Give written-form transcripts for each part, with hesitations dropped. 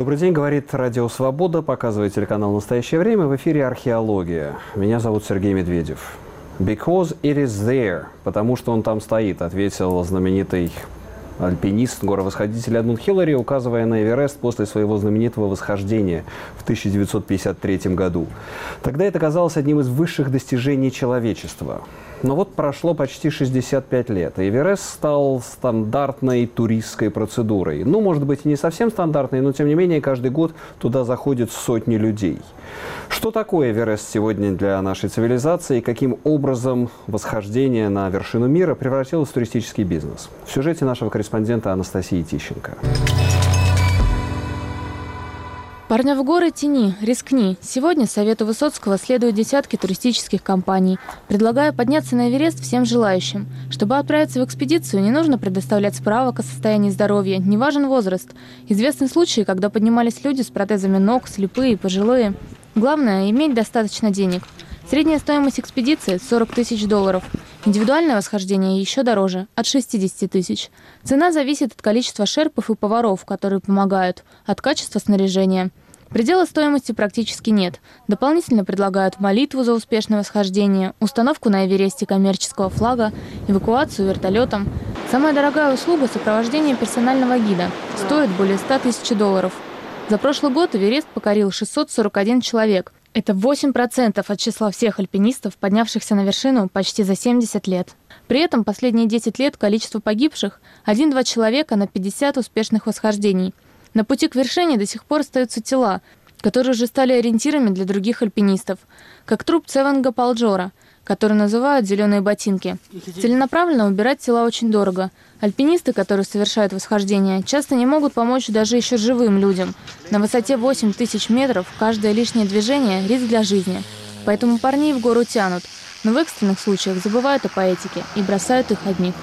Добрый день, говорит Радио Свобода, показывает телеканал «Настоящее время». В эфире «Археология». Меня зовут Сергей Медведев. «Because it is there», потому что он там стоит, ответил знаменитый альпинист, горовосходитель Эдмунд Хиллари, указывая на Эверест после своего знаменитого восхождения в 1953 году. Тогда это казалось одним из высших достижений человечества. Но вот прошло почти 65 лет, и Эверест стал стандартной туристской процедурой. Ну, может быть, и не совсем стандартной, но, тем не менее, каждый год туда заходят сотни людей. Что такое Эверест сегодня для нашей цивилизации и каким образом восхождение на вершину мира превратилось в туристический бизнес? В сюжете нашего корреспондента Анастасии Тищенко. Парня в горы тяни, рискни. Сегодня Совету Высоцкого следуют десятки туристических компаний, предлагая подняться на Эверест всем желающим. Чтобы отправиться в экспедицию, не нужно предоставлять справок о состоянии здоровья, не важен возраст. Известны случаи, когда поднимались люди с протезами ног, слепые, пожилые. Главное – иметь достаточно денег. Средняя стоимость экспедиции – $40 тысяч. Индивидуальное восхождение еще дороже – от 60 тысяч. Цена зависит от количества шерпов и поваров, которые помогают, от качества снаряжения. Предела стоимости практически нет. Дополнительно предлагают молитву за успешное восхождение, установку на Эвересте коммерческого флага, эвакуацию вертолетом. Самая дорогая услуга – сопровождение персонального гида. Стоит более $100 тысяч. За прошлый год Эверест покорил 641 человек. Это 8% от числа всех альпинистов, поднявшихся на вершину почти за 70 лет. При этом последние 10 лет количество погибших – 1-2 человека на 50 успешных восхождений. На пути к вершине до сих пор остаются тела, которые уже стали ориентирами для других альпинистов, как труп Цевенга Палджора, который называют «зеленые ботинки». Целенаправленно убирать тела очень дорого. Альпинисты, которые совершают восхождение, часто не могут помочь даже еще живым людям. На высоте 8000 метров каждое лишнее движение – риск для жизни. Поэтому парней в гору тянут, но в экстренных случаях забывают о поэтике и бросают их одних.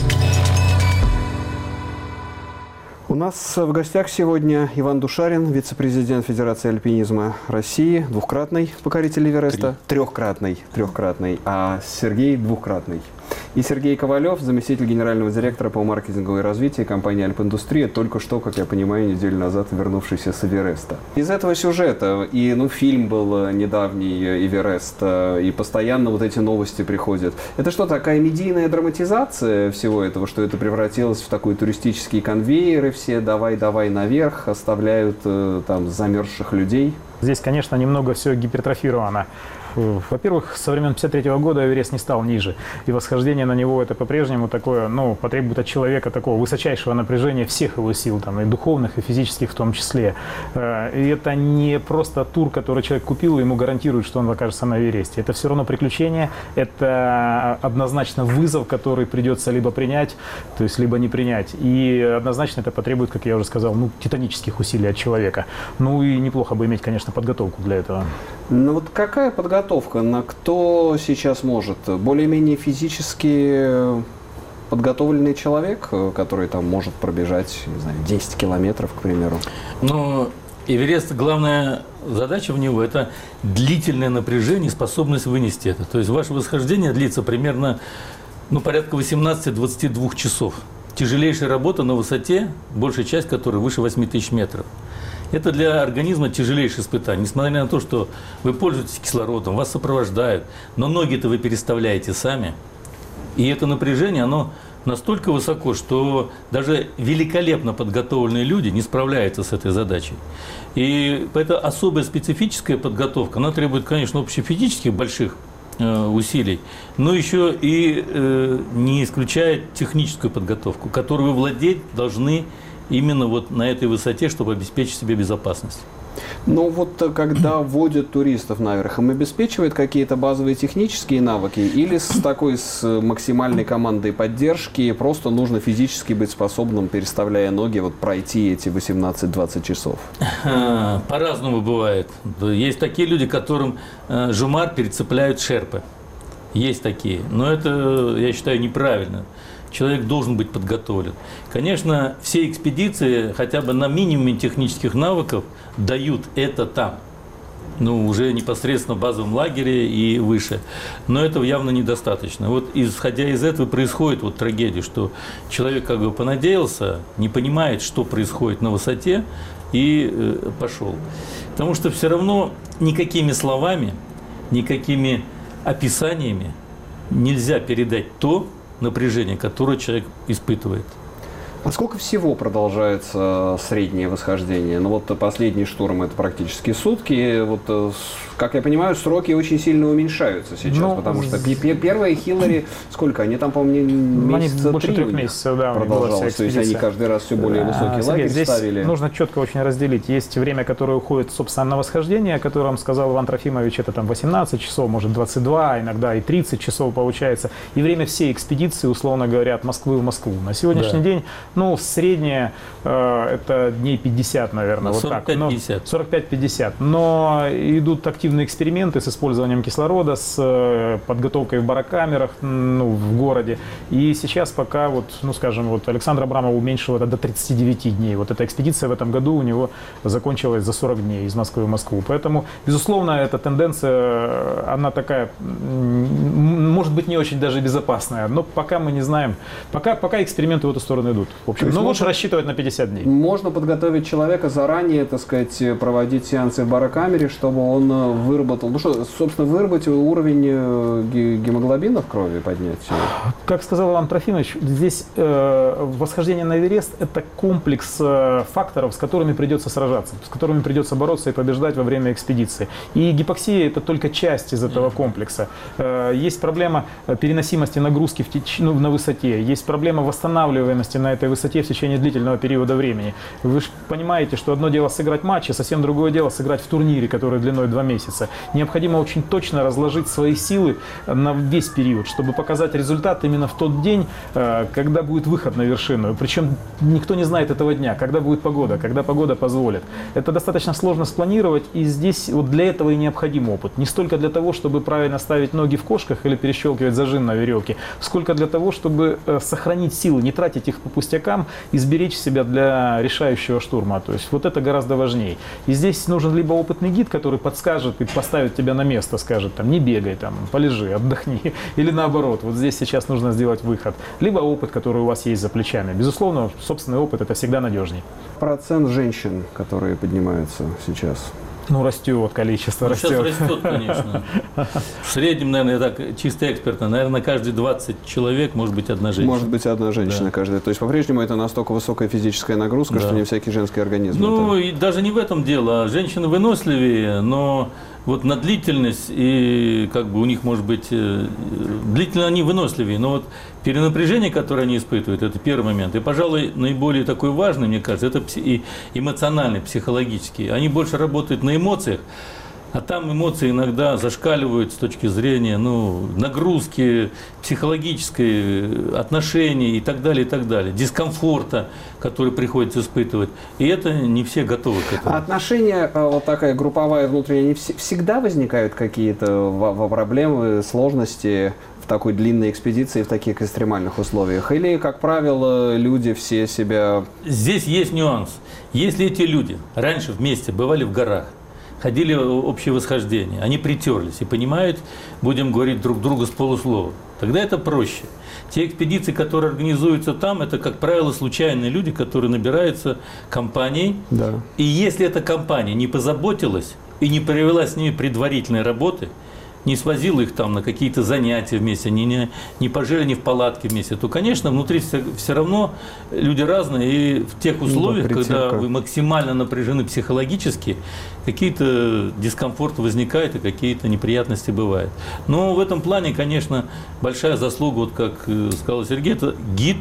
У нас в гостях сегодня Иван Душарин, вице-президент Федерации альпинизма России, двукратный покоритель Эвереста. Трехкратный, а Сергей двукратный. И Сергей Ковалев, заместитель генерального директора по маркетингу и развитию компании «Альпиндустрия», только что, как я понимаю, неделю назад вернувшийся с Эвереста. Из этого сюжета, фильм был недавний «Эверест», и постоянно вот эти новости приходят. Это что, такая медийная драматизация всего этого, что это превратилось в такой туристический конвейер, и все давай наверх, оставляют там замерзших людей? Здесь, конечно, немного все гипертрофировано. Во-первых, со времен 1953 года Эверест не стал ниже, и восхождение на него это по-прежнему такое, потребует от человека такого высочайшего напряжения всех его сил, и духовных, и физических в том числе. И это не просто тур, который человек купил, и ему гарантируют, что он окажется на Эвересте. Это все равно приключение, это однозначно вызов, который придется либо принять, то есть либо не принять. И однозначно это потребует, как я уже сказал, титанических усилий от человека. И неплохо бы иметь, конечно, подготовку для этого. Вот какая подготовка? На кто сейчас может? Более-менее физически подготовленный человек, который там может пробежать, 10 километров, к примеру? Эверест, главная задача в него – это длительное напряжение и способность вынести это. То есть ваше восхождение длится примерно порядка 18-22 часов. Тяжелейшая работа на высоте, большая часть которой выше 8000 метров. Это для организма тяжелейшее испытание. Несмотря на то, что вы пользуетесь кислородом, вас сопровождают, но ноги-то вы переставляете сами. И это напряжение, оно настолько высоко, что даже великолепно подготовленные люди не справляются с этой задачей. И поэтому особая специфическая подготовка, она требует, конечно, общефизических больших усилий, но еще и не исключает техническую подготовку, которую вы владеть должны именно на этой высоте, чтобы обеспечить себе безопасность. Когда вводят туристов наверх, им обеспечивают какие-то базовые технические навыки или с максимальной командой поддержки просто нужно физически быть способным, переставляя ноги, пройти эти 18-20 часов? По-разному бывает. Есть такие люди, которым жумар перецепляют шерпы. Есть такие. Но это, я считаю, неправильно. Человек должен быть подготовлен. Конечно, все экспедиции хотя бы на минимуме технических навыков дают это там. ну, уже непосредственно в базовом лагере и выше. Но этого явно недостаточно. Вот исходя из этого происходит вот трагедия, что человек как бы понадеялся, не понимает, что происходит на высоте, и пошел. Потому что все равно никакими словами, никакими описаниями нельзя передать то напряжение, которое человек испытывает. А сколько всего продолжается среднее восхождение? Ну вот последний штурм это практически сутки. Вот, как я понимаю, сроки очень сильно уменьшаются сейчас, потому что первые Хиллари, сколько? Они там, по-моему, месяца больше 3 3 месяцев, да, продолжалось. То есть они каждый раз все более высокий лагерь здесь ставили. Нужно четко очень разделить. Есть время, которое уходит, собственно, на восхождение, о котором сказал Иван Трофимович, это там 18 часов, может 22, иногда и 30 часов получается. И время всей экспедиции, условно говоря, от Москвы в Москву. На сегодняшний день, ну, среднее это дней 50, наверное, вот 45-50. 45-50. Но идут активные эксперименты с использованием кислорода, с подготовкой в барокамерах, ну, в городе. И сейчас пока, вот, ну, скажем, вот Александр Абрамов уменьшил это до 39 дней. Вот эта экспедиция в этом году у него закончилась за 40 дней из Москвы в Москву. Поэтому, безусловно, эта тенденция, она такая, может быть, не очень даже безопасная. Но пока мы не знаем, пока эксперименты в эту сторону идут. В общем, но лучше рассчитывать на 50 дней. Можно подготовить человека заранее, так сказать, проводить сеансы в барокамере, чтобы он выработал, ну что, собственно, выработал уровень гемоглобина в крови, поднять. Как сказал Иван Трофимович, здесь восхождение на Эверест – это комплекс факторов, с которыми придется сражаться, с которыми придется бороться и побеждать во время экспедиции. И гипоксия – это только часть из этого комплекса. Есть проблема переносимости нагрузки на высоте, есть проблема восстанавливаемости на этой высоте в течение длительного периода времени. Вы же понимаете, что одно дело сыграть матч, а совсем другое дело сыграть в турнире, который длиной 2 месяца. Необходимо очень точно разложить свои силы на весь период, чтобы показать результат именно в тот день, когда будет выход на вершину. Причем никто не знает этого дня, когда будет погода, когда погода позволит. Это достаточно сложно спланировать, и здесь вот для этого и необходим опыт. Не столько для того, чтобы правильно ставить ноги в кошках или перещелкивать зажим на веревке, сколько для того, чтобы сохранить силы, не тратить их по пустякам и сберечь себя для решающего штурма. То есть вот это гораздо важнее. И здесь нужен либо опытный гид, который подскажет и поставит тебя на место, скажет, там, не бегай, там, полежи, отдохни. Или наоборот, вот здесь сейчас нужно сделать выход. Либо опыт, который у вас есть за плечами. Безусловно, собственный опыт – это всегда надежней. Процент женщин, которые поднимаются сейчас? Ну, растет количество, растет. Сейчас растет, конечно. В среднем, наверное, так чисто экспертно, наверное, каждые 20 человек может быть одна женщина. Может быть одна женщина, да. Каждая. То есть по-прежнему это настолько высокая физическая нагрузка, да, что не всякий женский организм. Ну, и даже не в этом дело. Женщины выносливее, но вот на длительность, и как бы у них может быть, длительно они выносливее, но вот перенапряжение, которое они испытывают, это первый момент. И, пожалуй, наиболее такой важный, мне кажется, это и эмоциональный, психологический. Они больше работают на эмоциях, а там эмоции иногда зашкаливают с точки зрения, ну, нагрузки, психологической, отношений и так далее, дискомфорта, который приходится испытывать. И это не все готовы к этому. А отношения, вот такая групповая внутренняя, они всегда возникают какие-то проблемы, сложности в такой длинной экспедиции, в таких экстремальных условиях? Или, как правило, люди все себя... Здесь есть нюанс. Если эти люди раньше вместе бывали в горах, ходили в общее восхождение, они притерлись и понимают, будем говорить друг другу с полуслова, тогда это проще. Те экспедиции, которые организуются там, это, как правило, случайные люди, которые набираются компанией. Да. И если эта компания не позаботилась и не провела с ними предварительной работы, не свозила их там на какие-то занятия вместе, не пожили они в палатке вместе, то, конечно, внутри все равно люди разные. И в тех условиях, когда вы максимально напряжены психологически, какие-то дискомфорты возникают и какие-то неприятности бывают. Но в этом плане, конечно, большая заслуга, вот как сказал Сергей, это гид,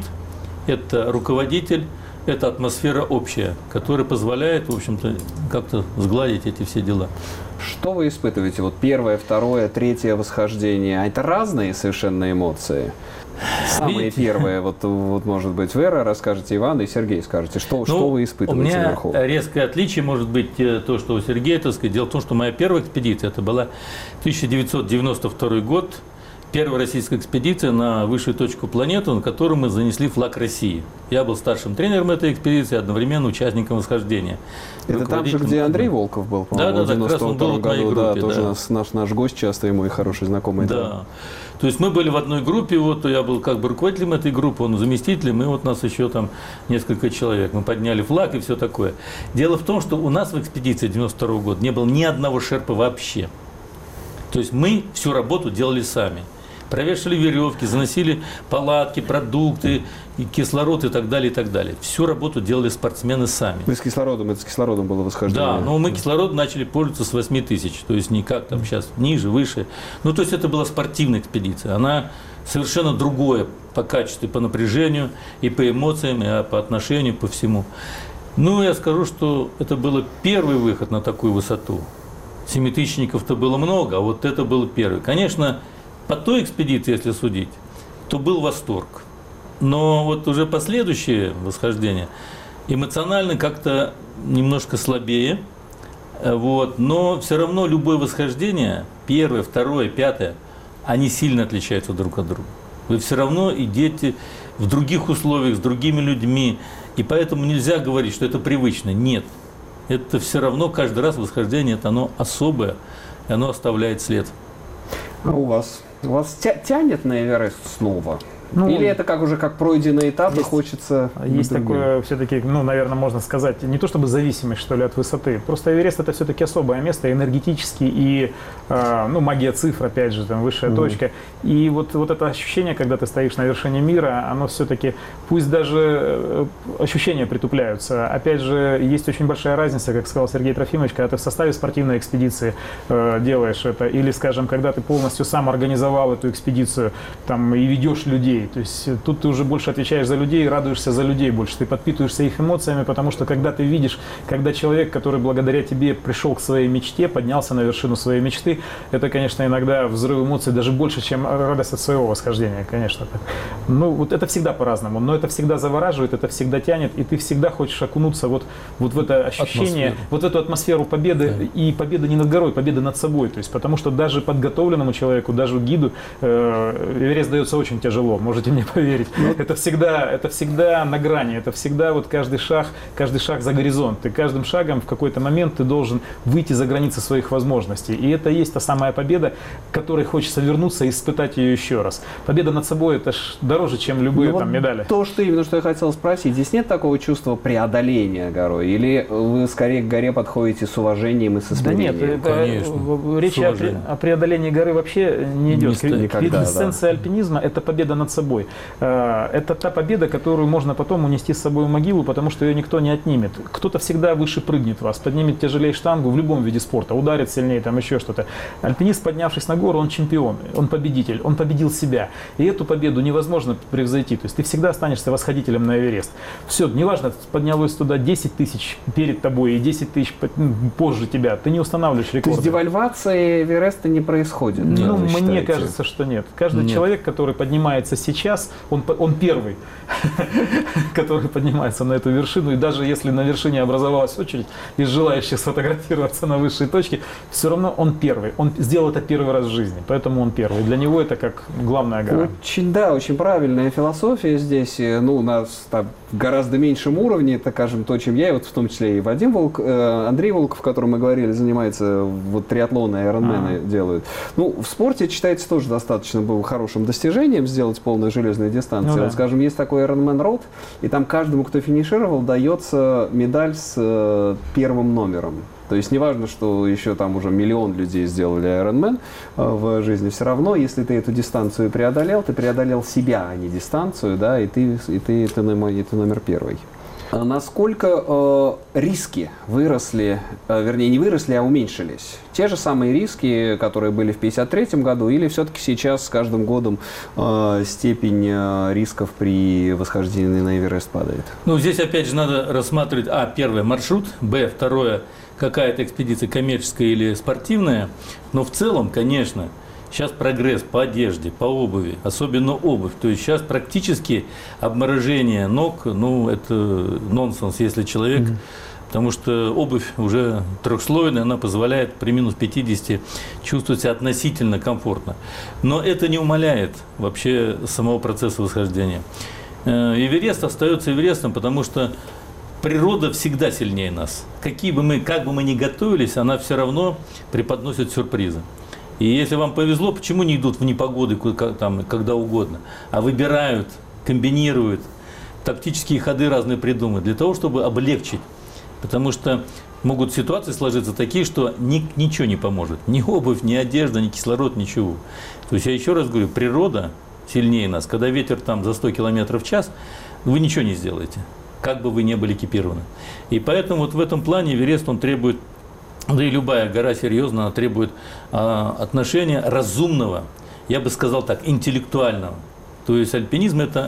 это руководитель, это атмосфера общая, которая позволяет, в общем-то, как-то сгладить эти все дела. Что вы испытываете? Вот первое, второе, третье восхождение. А это разные совершенно эмоции? Самые первые, вот может быть, Вера расскажете, Иван и Сергей скажете, что вы испытываете наверху? У меня резкое отличие может быть то, что у Сергея, так сказать. Дело в том, что моя первая экспедиция, это была 1992 год, первая российская экспедиция на высшую точку планеты, на которую мы занесли флаг России. Я был старшим тренером этой экспедиции, одновременно участником восхождения. Это там же, где Андрей Волков был, по-моему, в 92 году. Да, тоже наш гость часто, и мой хороший знакомый. Да. То есть мы были в одной группе, вот я был как бы руководителем этой группы, он заместителем, и вот нас еще там несколько человек. Мы подняли флаг и все такое. Дело в том, что у нас в экспедиции 92 года не было ни одного шерпа вообще. То есть мы всю работу делали сами. Провешивали веревки, заносили палатки, продукты, кислород и так далее, и так далее. Всю работу делали спортсмены сами. Это с кислородом было восхождение. Да, но мы кислородом начали пользоваться с 8000, то есть не как там сейчас, ниже, выше. Ну, то есть это была спортивная экспедиция. Она совершенно другое по качеству, по напряжению, и по эмоциям, и по отношению, по всему. Ну, я скажу, что это был первый выход на такую высоту. Семитысячников-то было много, а вот это был первый. Конечно, по той экспедиции, если судить, то был восторг. Но вот уже последующие восхождения эмоционально как-то немножко слабее. Вот. Но все равно любое восхождение, первое, второе, пятое, они сильно отличаются друг от друга. Вы все равно идете в других условиях, с другими людьми. И поэтому нельзя говорить, что это привычно. Нет. Это все равно каждый раз восхождение, это оно особое, и оно оставляет след. А у вас? Вас тянет на Эверест снова? Ну, или это как пройденный этап, и хочется... Есть такое, все-таки, наверное, можно сказать, не то чтобы зависимость, что ли, от высоты. Просто Эверест — это все-таки особое место, энергетически, и магия цифр, опять же, там, высшая точка. И вот это ощущение, когда ты стоишь на вершине мира, оно все-таки, пусть даже ощущения притупляются. Опять же, есть очень большая разница, как сказал Сергей Трофимович, когда ты в составе спортивной экспедиции делаешь это, или, скажем, когда ты полностью сам организовал эту экспедицию, там, и ведешь людей. То есть тут ты уже больше отвечаешь за людей, радуешься за людей больше, ты подпитываешься их эмоциями, потому что когда ты видишь, когда человек, который благодаря тебе пришел к своей мечте, поднялся на вершину своей мечты, это, конечно, иногда взрыв эмоций даже больше, чем радость от своего восхождения, конечно. Ну, вот это всегда по-разному, но это всегда завораживает, это всегда тянет, и ты всегда хочешь окунуться вот в это ощущение, вот эту атмосферу победы, и победы не над горой, победы над собой, то есть потому что даже подготовленному человеку, даже гиду Эверест дается очень тяжело. Можете мне поверить. Это всегда на грани, это всегда вот каждый шаг за горизонт. И каждым шагом в какой-то момент ты должен выйти за границы своих возможностей. И это и есть та самая победа, к которой хочется вернуться и испытать ее еще раз. Победа над собой — это ж дороже, чем любые медали. То, что я хотел спросить, здесь нет такого чувства преодоления горой? Или вы скорее к горе подходите с уважением и со смирением? Да нет, конечно, речь о преодолении горы вообще не идет. Эссенция альпинизма — это победа над собой. Это та победа, которую можно потом унести с собой в могилу, потому что ее никто не отнимет. Кто-то всегда выше прыгнет вас, поднимет тяжелее штангу в любом виде спорта, ударит сильнее, там еще что-то. Альпинист, поднявшись на гору, он чемпион, он победитель, он победил себя. И эту победу невозможно превзойти. То есть ты всегда останешься восходителем на Эверест. Все, неважно, поднялось туда 10 тысяч перед тобой и 10 тысяч позже тебя, ты не устанавливаешь рекорды. То есть девальвация Эвереста не происходит? Нет, мне кажется, что нет. Каждый человек, который поднимается сейчас, он первый, который поднимается на эту вершину. И даже если на вершине образовалась очередь из желающих сфотографироваться на высшей точке, все равно он первый. Он сделал это первый раз в жизни, поэтому он первый. Для него это как главная гора. Очень правильная философия здесь. У нас там гораздо меньшем уровне, это, скажем, то, чем я, и вот в том числе и Андрей Волков, о котором мы говорили, занимается, вот триатлоны, айронмены делают. В спорте это считается тоже достаточно было хорошим достижением сделать полную железную дистанцию. Вот, скажем, есть такой Ironman Road, и там каждому, кто финишировал, дается медаль с первым номером. То есть неважно, что еще там уже миллион людей сделали Ironman в жизни, все равно, если ты эту дистанцию преодолел, ты преодолел себя, а не дистанцию, да, и ты номер первый. Насколько риски выросли, вернее, не выросли, а уменьшились? Те же самые риски, которые были в 1953 году, или все-таки сейчас с каждым годом степень рисков при восхождении на Эверест падает? Здесь опять же надо рассматривать, первое, маршрут, второе, какая-то экспедиция коммерческая или спортивная, но в целом, конечно, сейчас прогресс по одежде, по обуви, особенно обувь. То есть сейчас практически обморожение ног, это нонсенс, если человек Потому что обувь уже трехслойная, она позволяет при минус 50 чувствовать себя относительно комфортно. Но это не умаляет вообще самого процесса восхождения. Эверест остается Эверестом, потому что природа всегда сильнее нас. Как бы мы ни готовились, она все равно преподносит сюрпризы. И если вам повезло, почему не идут в непогоды когда угодно, а выбирают, комбинируют, тактические ходы разные придумывают, для того, чтобы облегчить. Потому что могут ситуации сложиться такие, что ничего не поможет. Ни обувь, ни одежда, ни кислород, ничего. То есть я еще раз говорю, природа сильнее нас. Когда ветер там за 100 км в час, вы ничего не сделаете, как бы вы ни были экипированы. И поэтому вот в этом плане Эверест, он требует, да и любая гора серьезно, она требует отношения разумного, я бы сказал так, интеллектуального. То есть альпинизм – это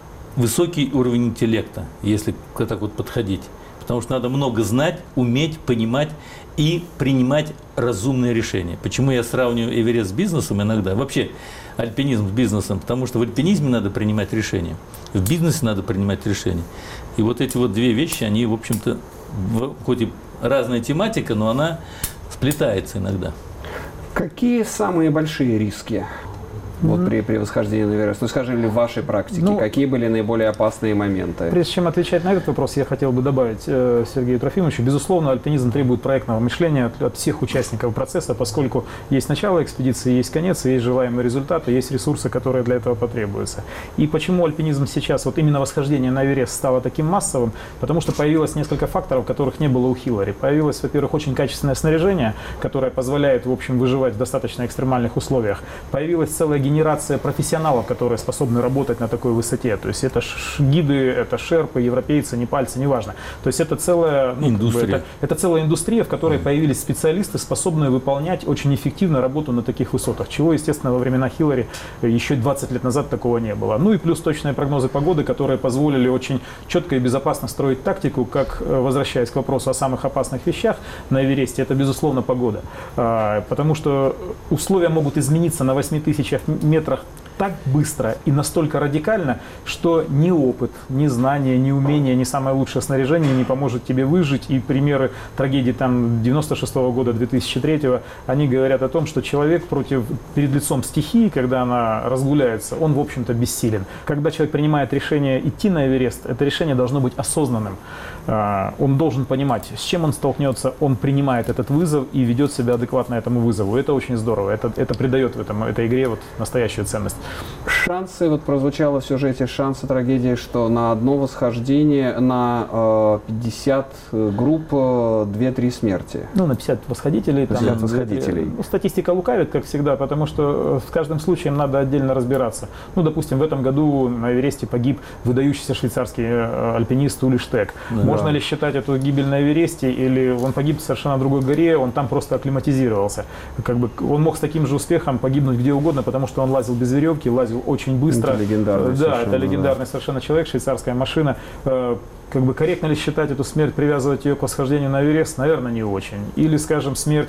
высокий уровень интеллекта, если так вот подходить. Потому что надо много знать, уметь, понимать и принимать разумные решения. Почему я сравниваю Эверест с бизнесом иногда? Вообще альпинизм с бизнесом. Потому что в альпинизме надо принимать решения, в бизнесе надо принимать решения. И вот эти вот две вещи, они, в общем-то, хоть и разная тематика, но она сплетается иногда. Какие самые большие риски вот при восхождении на Эверест? Ну, скажем, в вашей практике, какие были наиболее опасные моменты? Прежде чем отвечать на этот вопрос, я хотел бы добавить Сергею Трофимовичу. Безусловно, альпинизм требует проектного мышления от всех участников процесса, поскольку есть начало экспедиции, есть конец, есть желаемые результаты, есть ресурсы, которые для этого потребуются. И почему альпинизм сейчас, вот именно восхождение на Эверест стало таким массовым? Потому что появилось несколько факторов, которых не было у Хиллари. Появилось, во-первых, очень качественное снаряжение, которое позволяет, в общем, выживать в достаточно экстремальных условиях. Появилась целая генерация профессионалов, которые способны работать на такой высоте. То есть это гиды, это шерпы, европейцы, непальцы, неважно. То есть это целая индустрия. Это целая индустрия, в которой появились специалисты, способные выполнять очень эффективно работу на таких высотах. Чего, естественно, во времена Хиллари еще 20 лет назад такого не было. Ну и плюс точные прогнозы погоды, которые позволили очень четко и безопасно строить тактику, как, возвращаясь к вопросу о самых опасных вещах на Эвересте, это, безусловно, погода. Потому что условия могут измениться на 8000 метрах так быстро и настолько радикально, что ни опыт, ни знания, ни умения, ни самое лучшее снаряжение не поможет тебе выжить. И примеры трагедии там 96-го года, 2003-го, они говорят о том, что человек перед лицом стихии, когда она разгуляется, он, в общем-то, бессилен. Когда человек принимает решение идти на Эверест, это решение должно быть осознанным. Он должен понимать, с чем он столкнется, он принимает этот вызов и ведет себя адекватно этому вызову. Это очень здорово, это придает этой игре вот настоящую ценность. Шансы, вот прозвучало в сюжете, шансы трагедии, что на одно восхождение на 50 групп 2-3 смерти. Ну, на 50 восходителей. 50 восходителей. Статистика лукавит, как всегда, потому что в каждом случае надо отдельно разбираться. Ну, допустим, в этом году на Эвересте погиб выдающийся швейцарский альпинист Ули Штек. Да. Можно ли считать эту гибель на Эвересте, или он погиб в совершенно другой горе, он там просто акклиматизировался. Как бы он мог с таким же успехом погибнуть где угодно, потому что он лазил без веревки, лазил очень быстро. Это легендарный, да, это легендарный совершенно человек, швейцарская машина. Как бы корректно ли считать эту смерть, привязывать ее к восхождению на Эверест? Наверное, не очень. Или, скажем, смерть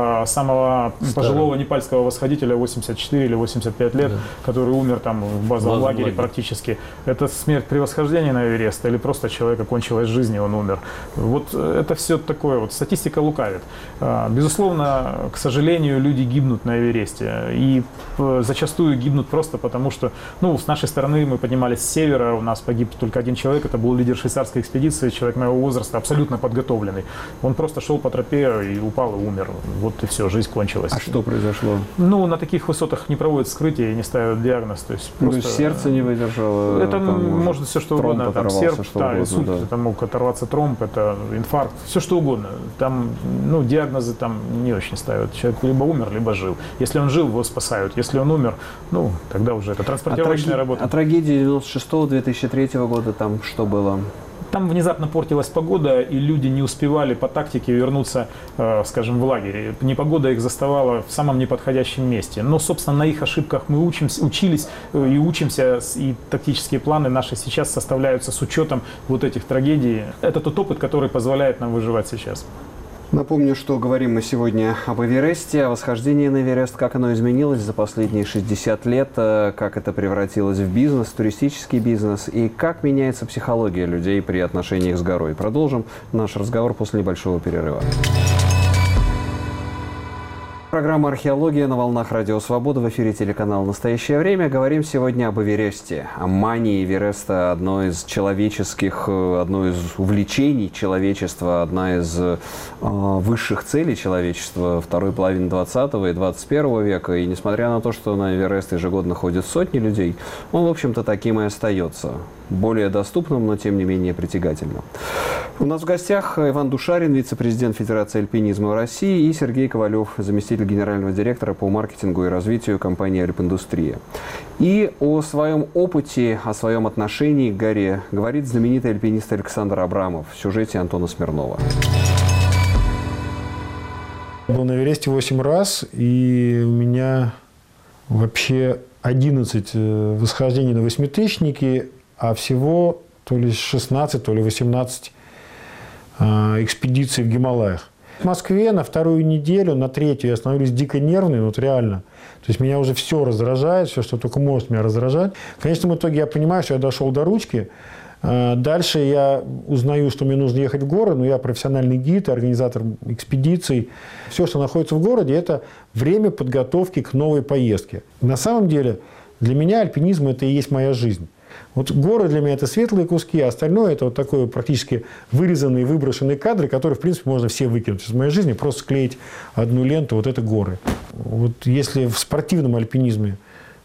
самого пожилого непальского восходителя 84 или 85 лет, который умер там в базовом лагере практически. Это смерть при восхождении на Эверест или просто человека кончилась жизнь, и он умер? Вот это все такое, вот статистика лукавит. Безусловно, к сожалению, люди гибнут на Эвересте. И зачастую гибнут просто потому, что, ну, с нашей стороны мы поднимались с севера, у нас погиб только один человек, это был лидер швейцарской экспедиции, человек моего возраста, абсолютно подготовленный. Он просто шел по тропе и упал и умер. Вот и все, жизнь кончилась. А что произошло? Ну, на таких высотах не проводят вскрытие и не ставят диагноз. То есть просто сердце не выдержало? Это может все что угодно. Там сердце, инсульт, да. это мог оторваться тромб, это инфаркт, все что угодно. Там, ну, диагнозы там не очень ставят. Человек либо умер, либо жил. Если он жил, его спасают. Если он умер, ну, тогда уже это транспортировочная работа. А трагедия 96-2003 года там что было? Там внезапно портилась погода, и люди не успевали по тактике вернуться, скажем, в лагерь. Непогода их заставала в самом неподходящем месте. Но, собственно, на их ошибках мы учились и учимся, и тактические планы наши сейчас составляются с учетом вот этих трагедий. Это тот опыт, который позволяет нам выживать сейчас. Напомню, что говорим мы сегодня об Эвересте, о восхождении на Эверест, как оно изменилось за последние 60 лет, как это превратилось в бизнес, туристический бизнес, и как меняется психология людей при отношениях с горой. Продолжим наш разговор после небольшого перерыва. Программа «Археология» на волнах Радио Свобода, в эфире телеканал «Настоящее время». Говорим сегодня об Эвересте, о мании Эвереста, одно из увлечений человечества, одна из высших целей человечества второй половины 20 и 21 века. И несмотря на то, что на Эверест ежегодно ходят сотни людей, он, в общем-то, таким и остается. Более доступным, но тем не менее притягательным. У нас в гостях Иван Душарин, вице-президент Федерации альпинизма России, и Сергей Ковалев, заместитель генерального директора по маркетингу и развитию компании «Альпиндустрия». И о своем опыте, о своем отношении к горе говорит знаменитый альпинист Александр Абрамов в сюжете Антона Смирнова. Был на Эвересте 8 раз, и у меня вообще 11 восхождений на восьмитысячники, а всего то ли 16, то ли 18 экспедиций в Гималаях. В Москве на вторую неделю, на третью я становлюсь дико нервный, вот реально. То есть меня уже все раздражает, все, что только может меня раздражать. В конечном итоге я понимаю, что я дошел до ручки. Дальше я узнаю, что мне нужно ехать в горы, но я профессиональный гид, организатор экспедиций. Все, что находится в городе, это время подготовки к новой поездке. На самом деле для меня альпинизм – это и есть моя жизнь. Вот горы для меня – это светлые куски, а остальное – это вот такое практически вырезанные, выброшенные кадры, которые, в принципе, можно все выкинуть из моей жизни, просто склеить одну ленту, вот это горы. Вот если в спортивном альпинизме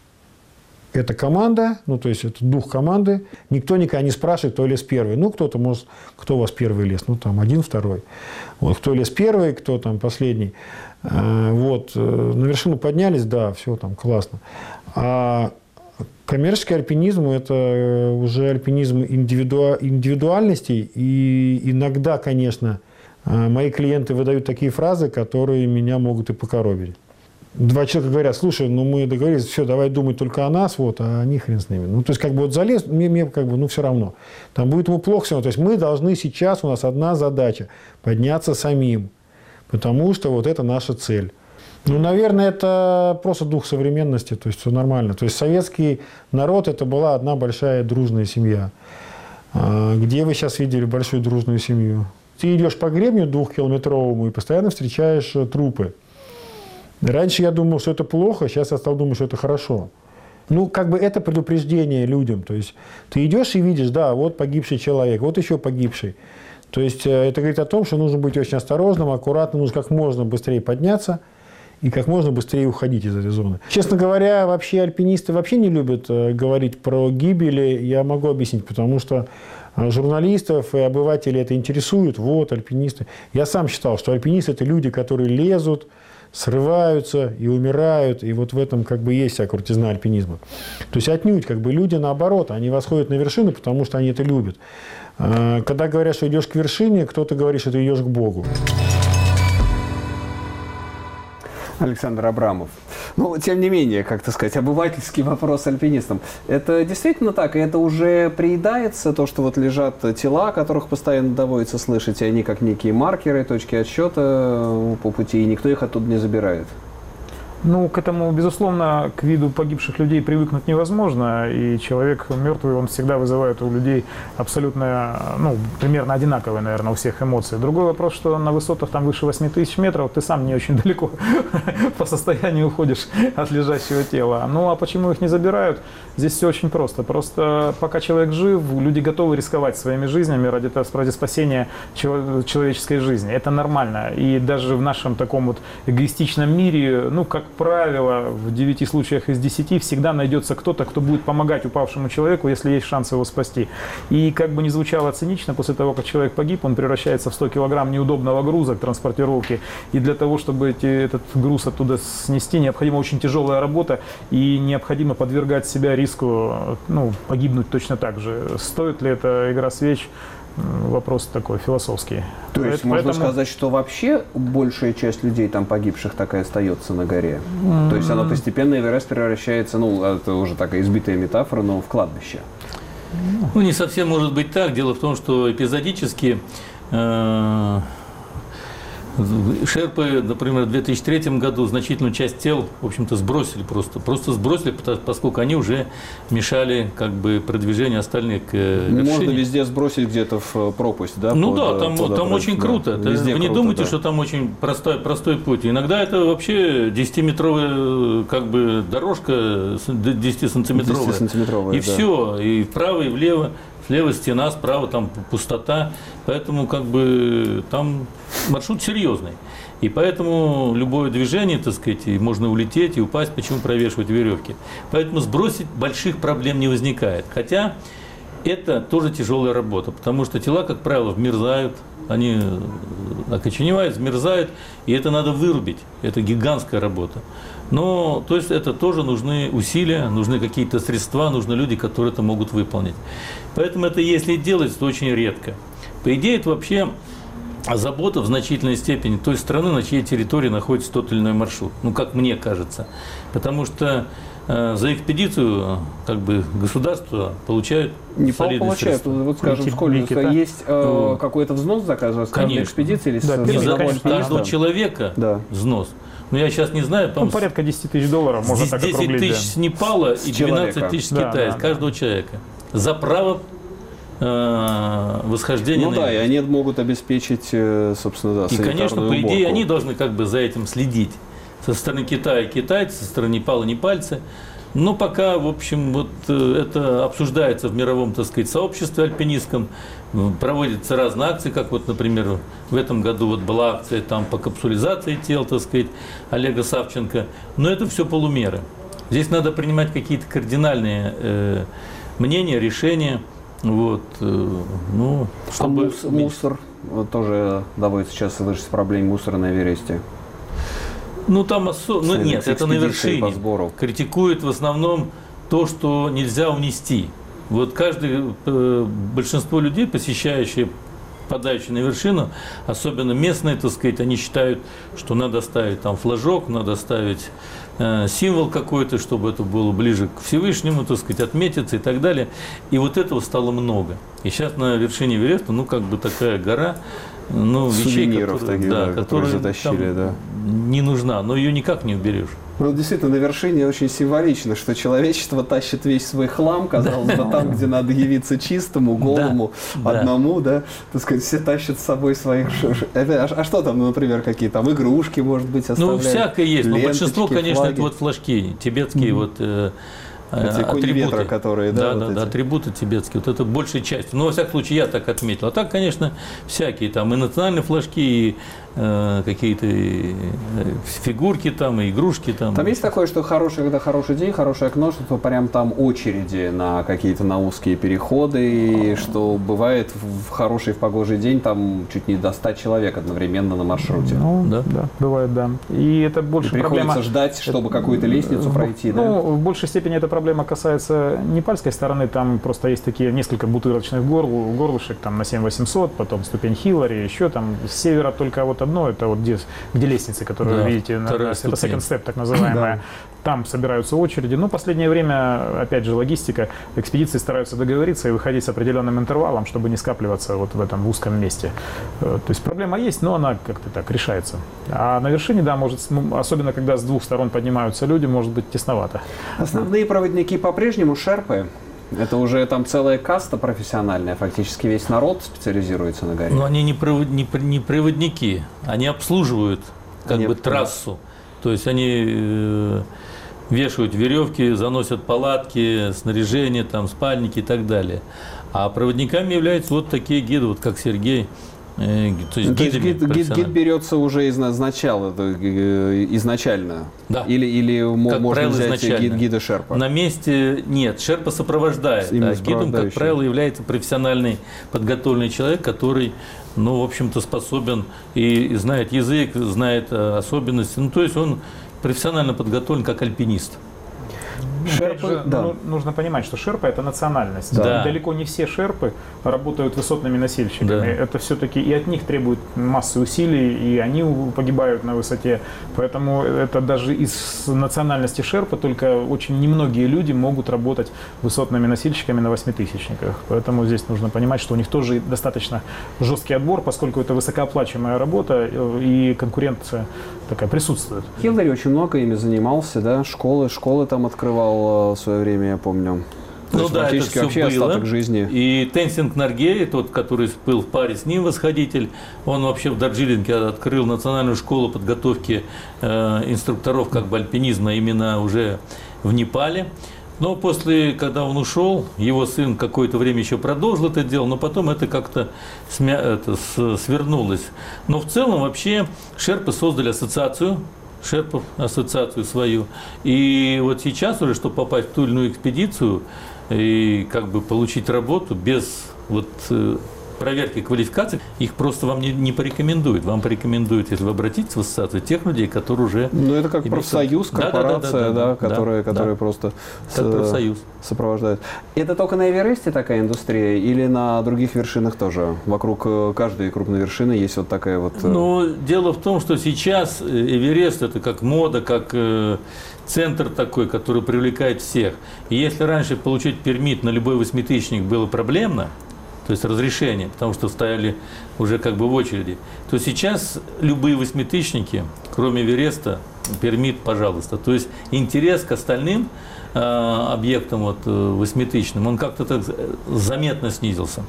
это команда, ну, то есть это дух команды, никто никогда не спрашивает, кто лез первый. Ну, кто-то может, кто у вас первый лез, ну, там, один, второй. Вот, кто лез первый, кто там последний. Вот, на вершину поднялись, да, все там классно. А коммерческий альпинизм – это уже альпинизм индивидуальностей. И иногда, конечно, мои клиенты выдают такие фразы, которые меня могут и покоробить. Два человека говорят: слушай, ну мы договорились, все, давай думать только о нас, вот, а они хрен с ними. Ну, то есть, как бы вот залез, мне как бы, ну, все равно. Там будет ему плохо все равно. То есть, мы должны сейчас, у нас одна задача – подняться самим. Потому что вот это наша цель. Ну, наверное, это просто дух современности, то есть все нормально. То есть советский народ – это была одна большая дружная семья. Где вы сейчас видели большую дружную семью? Ты идешь по гребню 2-километровому и постоянно встречаешь трупы. Раньше я думал, что это плохо, сейчас я стал думать, что это хорошо. Ну, как бы это предупреждение людям. То есть ты идешь и видишь, да, вот погибший человек, вот еще погибший. То есть это говорит о том, что нужно быть очень осторожным, аккуратным, нужно как можно быстрее подняться и как можно быстрее уходить из этой зоны. Честно говоря, вообще альпинисты вообще не любят говорить про гибели. Я могу объяснить, потому что журналистов и обывателей это интересует. Вот, альпинисты. Я сам считал, что альпинисты – это люди, которые лезут, срываются и умирают. И вот в этом как бы есть вся крутизна альпинизма. То есть отнюдь как бы люди наоборот, они восходят на вершину, потому что они это любят. Когда говорят, что идешь к вершине, кто-то говорит, что ты идешь к Богу. Александр Абрамов. Ну, тем не менее, как так сказать, обывательский вопрос альпинистам. Это действительно так? И это уже приедается, то, что вот лежат тела, о которых постоянно доводится слышать, и они как некие маркеры, точки отсчета по пути, и никто их оттуда не забирает? Ну, к этому, безусловно, к виду погибших людей привыкнуть невозможно, и человек мертвый, он всегда вызывает у людей абсолютно, ну, примерно одинаковые, наверное, у всех эмоции. Другой вопрос, что на высотах там выше 8000 метров ты сам не очень далеко по состоянию уходишь от лежащего тела. Ну, а почему их не забирают? Здесь все очень просто. Просто пока человек жив, люди готовы рисковать своими жизнями ради спасения человеческой жизни. Это нормально. И даже в нашем таком вот эгоистичном мире, ну, как правило, в 9 случаях из 10 всегда найдется кто-то, кто будет помогать упавшему человеку, если есть шанс его спасти. И как бы ни звучало цинично, после того, как человек погиб, он превращается в 100 килограмм неудобного груза к транспортировке. И для того, чтобы этот груз оттуда снести, необходима очень тяжелая работа и необходимо подвергать себя риску, ну, погибнуть точно так же. Стоит ли это игра свеч? Вопрос такой философский. То есть можно сказать, что вообще большая часть людей там погибших так и остается на горе? То есть оно постепенно, Эверест превращается, ну, это уже такая избитая метафора, но в кладбище? Ну, не совсем может быть так. Дело в том, что эпизодически Шерпы, например, в 2003 году значительную часть тел, в общем-то, сбросили просто сбросили, поскольку они уже мешали как бы продвижению остальных к вершине. Можно везде сбросить где-то в пропасть, да? Ну да, там очень круто. Да, Вы не круто, думайте, да. что там очень простой путь. Иногда это вообще 10-метровая как бы дорожка, 10-сантиметровая. 10-сантиметровая, И да. все, и вправо, и влево. Слева стена, справа там пустота. Поэтому как бы там маршрут серьезный. И поэтому любое движение, так сказать, и можно улететь и упасть, почему провешивать веревки. Поэтому сбросить больших проблем не возникает. Хотя это тоже тяжелая работа, потому что тела, как правило, вмерзают, они окоченевают, вмерзают, и это надо вырубить. Это гигантская работа. Но, то есть, это тоже нужны усилия, нужны какие-то средства, нужны люди, которые это могут выполнить. Поэтому это, если делать, то очень редко. По идее, это вообще забота в значительной степени той страны, на чьей территории находится тот или иной маршрут. Ну, как мне кажется. Потому что за экспедицию как бы государство получает солидные получают. средства. Вот скажем, сколько есть какой-то взнос заказывается с каждой экспедиции или Да, с первый, одного конечно, альпиниста? Каждого человека Да. взнос. Но я сейчас не знаю, Ну, по-моему, порядка 10 тысяч долларов можно так 10 округлить. тысяч Да. с Непала и 12 человека. тысяч с Да, Китая, да, с каждого человека. За право восхождения Ну на да, и Эверест. они могут обеспечить, собственно, да, И, конечно, санитарную по идее, уборку. они должны как бы за этим следить. Со стороны Китая китайцы, со стороны Непала непальцы. Но пока, в общем, вот это обсуждается в мировом, так сказать, сообществе альпинистском. Проводятся разные акции, как вот, например, в этом году вот была акция там по капсулизации тел, так сказать, Олега Савченко. Но это все полумеры. Здесь надо принимать какие-то кардинальные мнения, решения. Вот, ну, чтобы мусор вот тоже доводится сейчас слышать проблем мусора на Эвересте. Ну, там ну, нет, это на экспедиции по вершине. сбору. Критикуют в основном то, что нельзя унести. Вот большинство людей, посещающие, попадающие на вершину, особенно местные, так сказать, они считают, что надо ставить там флажок, надо ставить символ какой-то, чтобы это было ближе к Всевышнему, так сказать, отметиться и так далее. И вот этого стало много. И сейчас на вершине Эвереста, ну, как бы такая гора, ну, вещей, Сувениров которые, таких, да, которые затащили, там да. не нужна, но ее никак не уберешь. Ну, действительно, на вершине очень символично, что человечество тащит весь свой хлам, казалось бы, там, где надо явиться чистому, голому, одному, да, так сказать, все тащат с собой своих... А что там, ну, например, какие там игрушки, может быть, оставляют? Ну, всякое есть, но большинство, конечно, флаги. это вот флажки, тибетские вот Эти кони ветра, которые, да, вот эти. атрибуты тибетские, вот это большая часть. Ну, во всяком случае, я так отметил. А так, конечно, всякие там и национальные флажки, и какие-то фигурки там, и игрушки там. Там есть такое, что когда хороший день, хорошее окно, что прям там очереди на какие-то на узкие переходы, и что бывает в хороший, в погожий день там чуть не до 100 человек одновременно на маршруте. Ну, Да. да, бывает, да. И это больше И приходится проблема... ждать, чтобы какую-то лестницу пройти, да? Ну, в большей степени эта проблема касается непальской стороны. Там просто есть такие несколько бутылочных горлышек, там на 7800, потом ступень Хиллари, еще там с севера только вот одно, это вот где лестницы, которые Да, вы видите, вторая это ступень. second step, так называемая. Там собираются очереди. Но в последнее время, опять же, логистика, экспедиции стараются договориться и выходить с определенным интервалом, чтобы не скапливаться вот в этом узком месте. То есть проблема есть, но она как-то так решается. А на вершине, да, может, особенно когда с двух сторон поднимаются люди, может быть тесновато. Основные проводники по-прежнему шерпы. Это уже там целая каста профессиональная, фактически весь народ специализируется на горе. Но они не проводники, они обслуживают как Они бы трассу. То есть они вешают веревки, заносят палатки, снаряжение, там, спальники и так далее. А проводниками являются вот такие гиды, вот как Сергей. То есть Гид берется уже изначально? Да. Или Как можно правило, взять изначально. гида шерпа? На месте нет, шерпа сопровождает. Именно А гидом, как сопровождающий. правило, является профессиональный подготовленный человек, который, ну, в общем-то, способен и знает язык, знает особенности. Ну, то есть он профессионально подготовлен как альпинист. Опять же, нужно понимать, что шерпа – это национальность. Да. И далеко не все шерпы работают высотными носильщиками. Да. Это все-таки и от них требует массы усилий, и они погибают на высоте. Поэтому это даже из национальности шерпа только очень немногие люди могут работать высотными носильщиками на 8000-никах. Поэтому здесь нужно понимать, что у них тоже достаточно жесткий отбор, поскольку это высокооплачиваемая работа и конкуренция такая присутствует. Хилари очень много ими занимался, да, школы там открывал в свое время, я помню. То есть это практически все вообще было. остаток жизни. И Тенсинг Норгей, тот, который был в паре с ним восходитель, он вообще в Дарджилинге открыл национальную школу подготовки инструкторов как бы альпинизма именно уже в Непале. Но после, когда он ушел, его сын какое-то время еще продолжил это дело, но потом это как-то свернулось. Но в целом вообще шерпы создали ассоциацию, шерпов, ассоциацию свою. И вот сейчас уже, чтобы попасть в ту или иную экспедицию и как бы получить работу без вот проверки квалификации, их просто вам не порекомендуют. Вам порекомендуют, если вы обратитесь в ассоциацию, тех людей, которые уже... Ну, это как профсоюз, корпорация, которая просто профсоюз сопровождает. Это только на Эвересте такая индустрия или на других вершинах тоже? Вокруг каждой крупной вершины есть вот такая вот... Ну, дело в том, что сейчас Эверест – это как мода, как центр такой, который привлекает всех. И если раньше получить пермит на любой 8000-ник было проблемно, то есть разрешение, потому что стояли уже как бы в очереди, то сейчас любые 8000-ники, кроме Эвереста, пермит, пожалуйста. То есть интерес к остальным объектам вот, 8000-ным, он как-то так заметно снизился.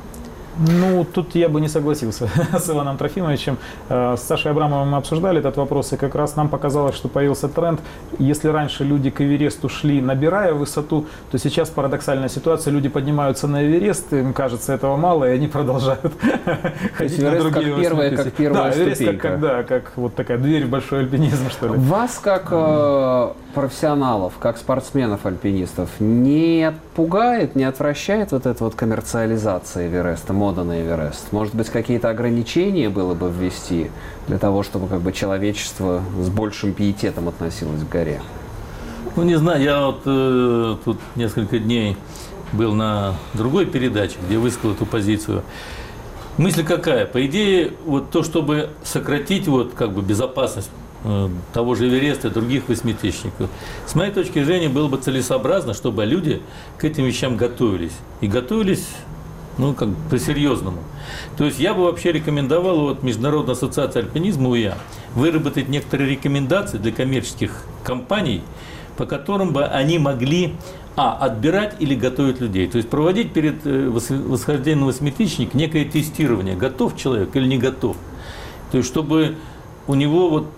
Ну, тут я бы не согласился с Иваном Трофимовичем. С Сашей Абрамовым мы обсуждали этот вопрос, и как раз нам показалось, что появился тренд. Если раньше люди к Эвересту шли, набирая высоту, то сейчас парадоксальная ситуация. Люди поднимаются на Эверест, им кажется этого мало, и они продолжают ходить на другие высоты. Как первая ступенька. Как вот такая дверь в большой альпинизм, что ли. Вас, как профессионалов, как спортсменов-альпинистов, не пугает, не отвращает вот эта вот коммерциализация Эвереста, мода на Эверест? Может быть, какие-то ограничения было бы ввести для того, чтобы как бы человечество с большим пиететом относилось к горе? Ну, не знаю, я вот тут несколько дней был на другой передаче, где высказал эту позицию. Мысль какая? По идее, вот то, чтобы сократить вот как бы безопасность того же Эвереста и других 8000-ников, с моей точки зрения, было бы целесообразно, чтобы люди к этим вещам готовились. И готовились, ну, как бы по-серьезному. То есть я бы вообще рекомендовал вот Международной ассоциации альпинизма УЯ выработать некоторые рекомендации для коммерческих компаний, по которым бы они могли отбирать или готовить людей. То есть проводить перед восхождением на 8000-ник некое тестирование, готов человек или не готов. То есть чтобы у него вот,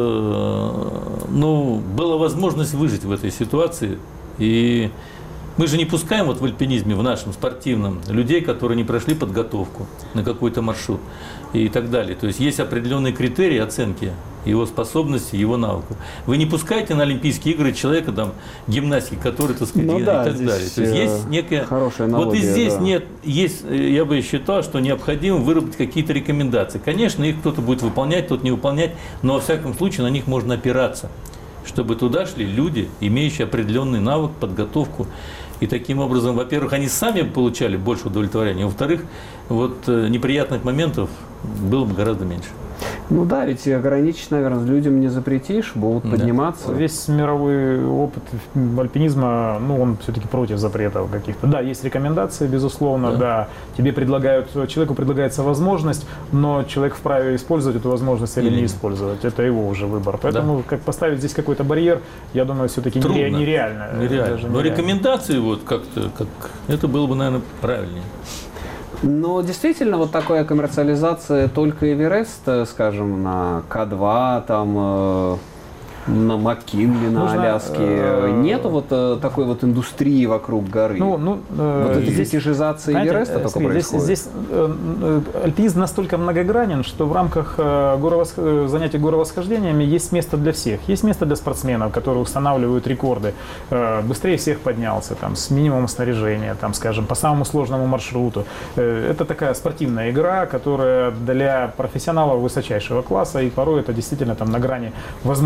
была возможность выжить в этой ситуации. И мы же не пускаем вот в альпинизме, в нашем спортивном, людей, которые не прошли подготовку на какой-то маршрут и так далее. То есть есть определенные критерии оценки его способности, его навыков. Вы не пускаете на Олимпийские игры человека, там, гимнастики, который, так сказать, и так далее. То есть есть некая... Хорошая аналогия, вот и здесь нет, есть, я бы считал, что необходимо выработать какие-то рекомендации. Конечно, их кто-то будет выполнять, кто-то не выполнять, но во всяком случае на них можно опираться, чтобы туда шли люди, имеющие определенный навык, подготовку. И таким образом, во-первых, они сами получали больше удовлетворения, во-вторых, вот неприятных моментов было бы гораздо меньше. Ну да, ведь ограничить, наверное, людям не запретишь, будут подниматься. Весь мировой опыт альпинизма, он все-таки против запретов каких-то. Да, есть рекомендации, безусловно, да. Человеку предлагается возможность, но человек вправе использовать эту возможность или не использовать. Это его уже выбор. Поэтому как поставить здесь какой-то барьер, я думаю, все-таки нереально. Но рекомендации вот как-то, это было бы, наверное, правильнее. Но действительно, вот такая коммерциализация только Эвереста, скажем, на К2, там, на Маккинли, на Аляске, нету вот такой вот индустрии вокруг горы. Вот эта фетишизация Эвереста только происходит. Здесь альпинизм настолько многогранен, что в рамках занятий горовосхождениями есть место для всех. Есть место для спортсменов, которые устанавливают рекорды. Быстрее всех поднялся, там, с минимумом снаряжения, там, скажем, по самому сложному маршруту. Это такая спортивная игра, которая для профессионалов высочайшего класса, и порой это действительно там на грани возможного. Как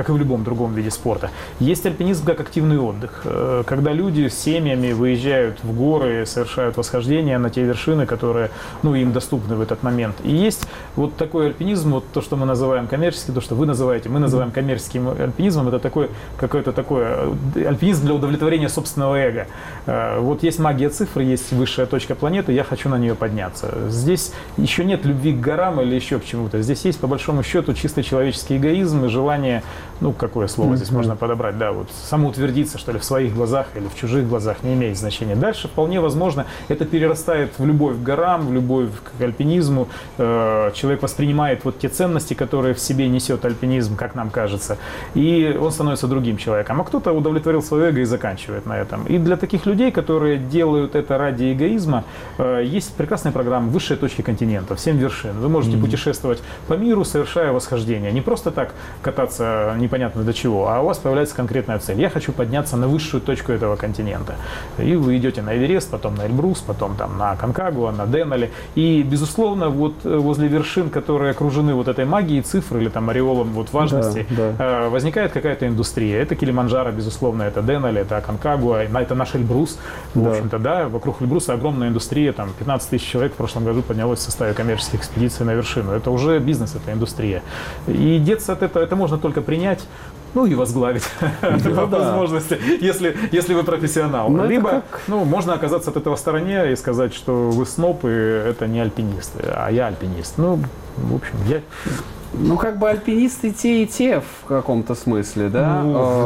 и в любом другом виде спорта. Есть альпинизм как активный отдых, когда люди с семьями выезжают в горы, совершают восхождения на те вершины, которые, ну, им доступны в этот момент. И есть вот такой альпинизм, вот то, что мы называем коммерческий, то, что вы называете, мы называем коммерческим альпинизмом, это такой, какой-то такой альпинизм для удовлетворения собственного эго. Вот есть магия цифры, есть высшая точка планеты, я хочу на нее подняться. Здесь еще нет любви к горам или еще к чему-то. Здесь есть, по большому счету, чисто человеческий эгоизм и желание, ну, какое слово здесь можно подобрать, да, вот самоутвердиться, что ли, в своих глазах или в чужих глазах, не имеет значения. Дальше, вполне возможно, это перерастает в любовь к горам, в любовь к альпинизму. Человек воспринимает вот те ценности, которые в себе несет альпинизм, как нам кажется, и он становится другим человеком. А кто-то удовлетворил свое эго и заканчивает на этом. И для таких людей, которые делают это ради эгоизма, есть прекрасная программа «Высшие точки континентов», 7 вершин. Вы можете путешествовать по миру, совершая восхождение. Не просто так кататься непонятно до чего, а у вас появляется конкретная цель. Я хочу подняться на высшую точку этого континента. И вы идете на Эверест, потом на Эльбрус, потом там на Аконкагуа, на Денали. И, безусловно, вот возле вершин, которые окружены вот этой магией цифр или там ореолом вот важности, возникает какая-то индустрия. Это Килиманджаро, безусловно, это Денали, это Аконкагуа, это наш Эльбрус. В общем-то, да, вокруг Эльбруса огромная индустрия, там 15 тысяч человек в прошлом году поднялось в составе коммерческих экспедиций на вершину. Это уже бизнес, это индустрия. И деться от этого, это можно только принять, ну и возглавить по возможности, если вы профессионал. Либо можно оказаться от этого в стороне и сказать, что вы сноб, и это не альпинист, а я альпинист. Ну, в общем, я... Ну, как бы альпинисты и те в каком-то смысле, да?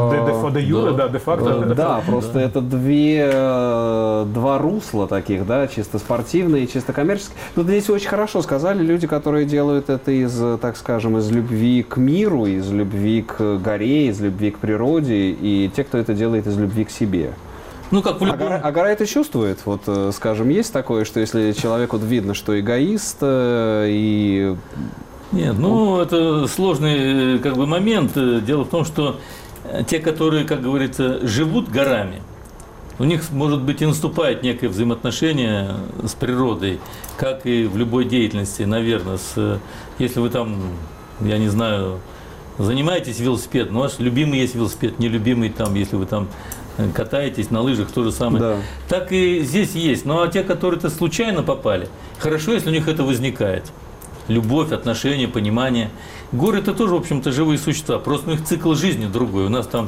Де-факто. Да, просто это два русла таких, да, чисто спортивные и чисто коммерческие. Но здесь очень хорошо сказали люди, которые делают это из, так скажем, из любви к миру, из любви к горе, из любви к природе, и те, кто это делает из любви к себе. Ну, как в любом... А гора это чувствует? Вот, скажем, есть такое, что если человеку видно, что эгоист и... Нет, ну это сложный как бы момент. Дело в том, что те, которые, как говорится, живут горами, у них, может быть, и наступает некое взаимоотношение с природой, как и в любой деятельности, наверное. Если вы там, я не знаю, занимаетесь велосипедом, у вас любимый есть велосипед, нелюбимый там, если вы там катаетесь на лыжах, то же самое. Да. Так и здесь есть. Ну а те, которые-то случайно попали, хорошо, если у них это возникает. Любовь, отношения, понимание. Горы – это тоже, в общем-то, живые существа. Просто у них цикл жизни другой. У нас там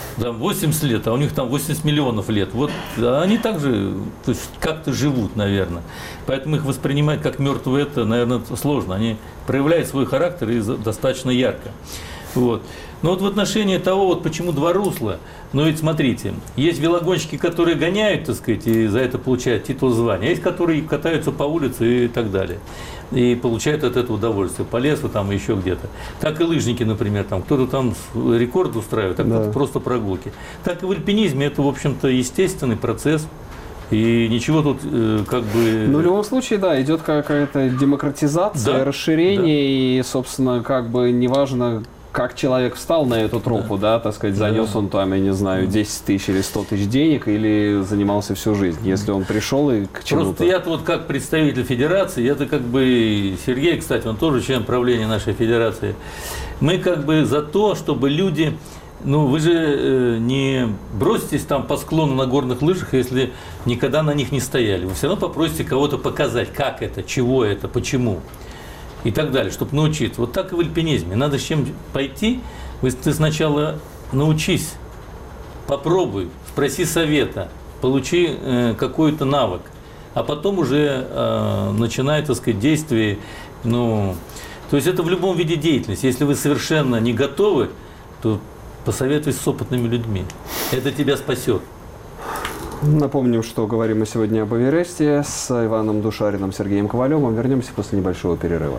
80 лет, а у них там 80 миллионов лет. Вот они также как-то живут, наверное. Поэтому их воспринимать как мертвые, это, наверное, сложно. Они проявляют свой характер и достаточно ярко. Вот. Но вот в отношении того, вот почему два русла, но ведь смотрите, есть велогонщики, которые гоняют, так сказать, и за это получают титул звания, а есть, которые катаются по улице и так далее, и получают от этого удовольствие, по лесу там и еще где-то. Так и лыжники, например, там кто-то там рекорд устраивает, а кто-то просто прогулки. Так и в альпинизме это, в общем-то, естественный процесс. И ничего тут как бы... Ну, в любом случае, да, идет какая-то демократизация, расширение, и, собственно, как бы неважно, как человек встал на эту тропу, да, так сказать, занес он там, я не знаю, 10 тысяч или 100 тысяч денег, или занимался всю жизнь, если он пришел и к чему-то. Просто я вот как представитель федерации, это как бы Сергей, кстати, он тоже член правления нашей федерации, мы как бы за то, чтобы люди... Ну, вы же не броситесь там по склону на горных лыжах, если никогда на них не стояли. Вы все равно попросите кого-то показать, как это, чего это, почему и так далее, чтобы научиться. Вот так и в альпинизме. Надо с чем пойти. Ты сначала научись, попробуй, спроси совета, получи какой-то навык, а потом уже начинай, так сказать, действие. Ну, то есть это в любом виде деятельности. Если вы совершенно не готовы, то посоветуйся с опытными людьми. Это тебя спасет. Напомним, что говорим мы сегодня об Эвересте с Иваном Душариным, Сергеем Ковалевым. Вернемся после небольшого перерыва.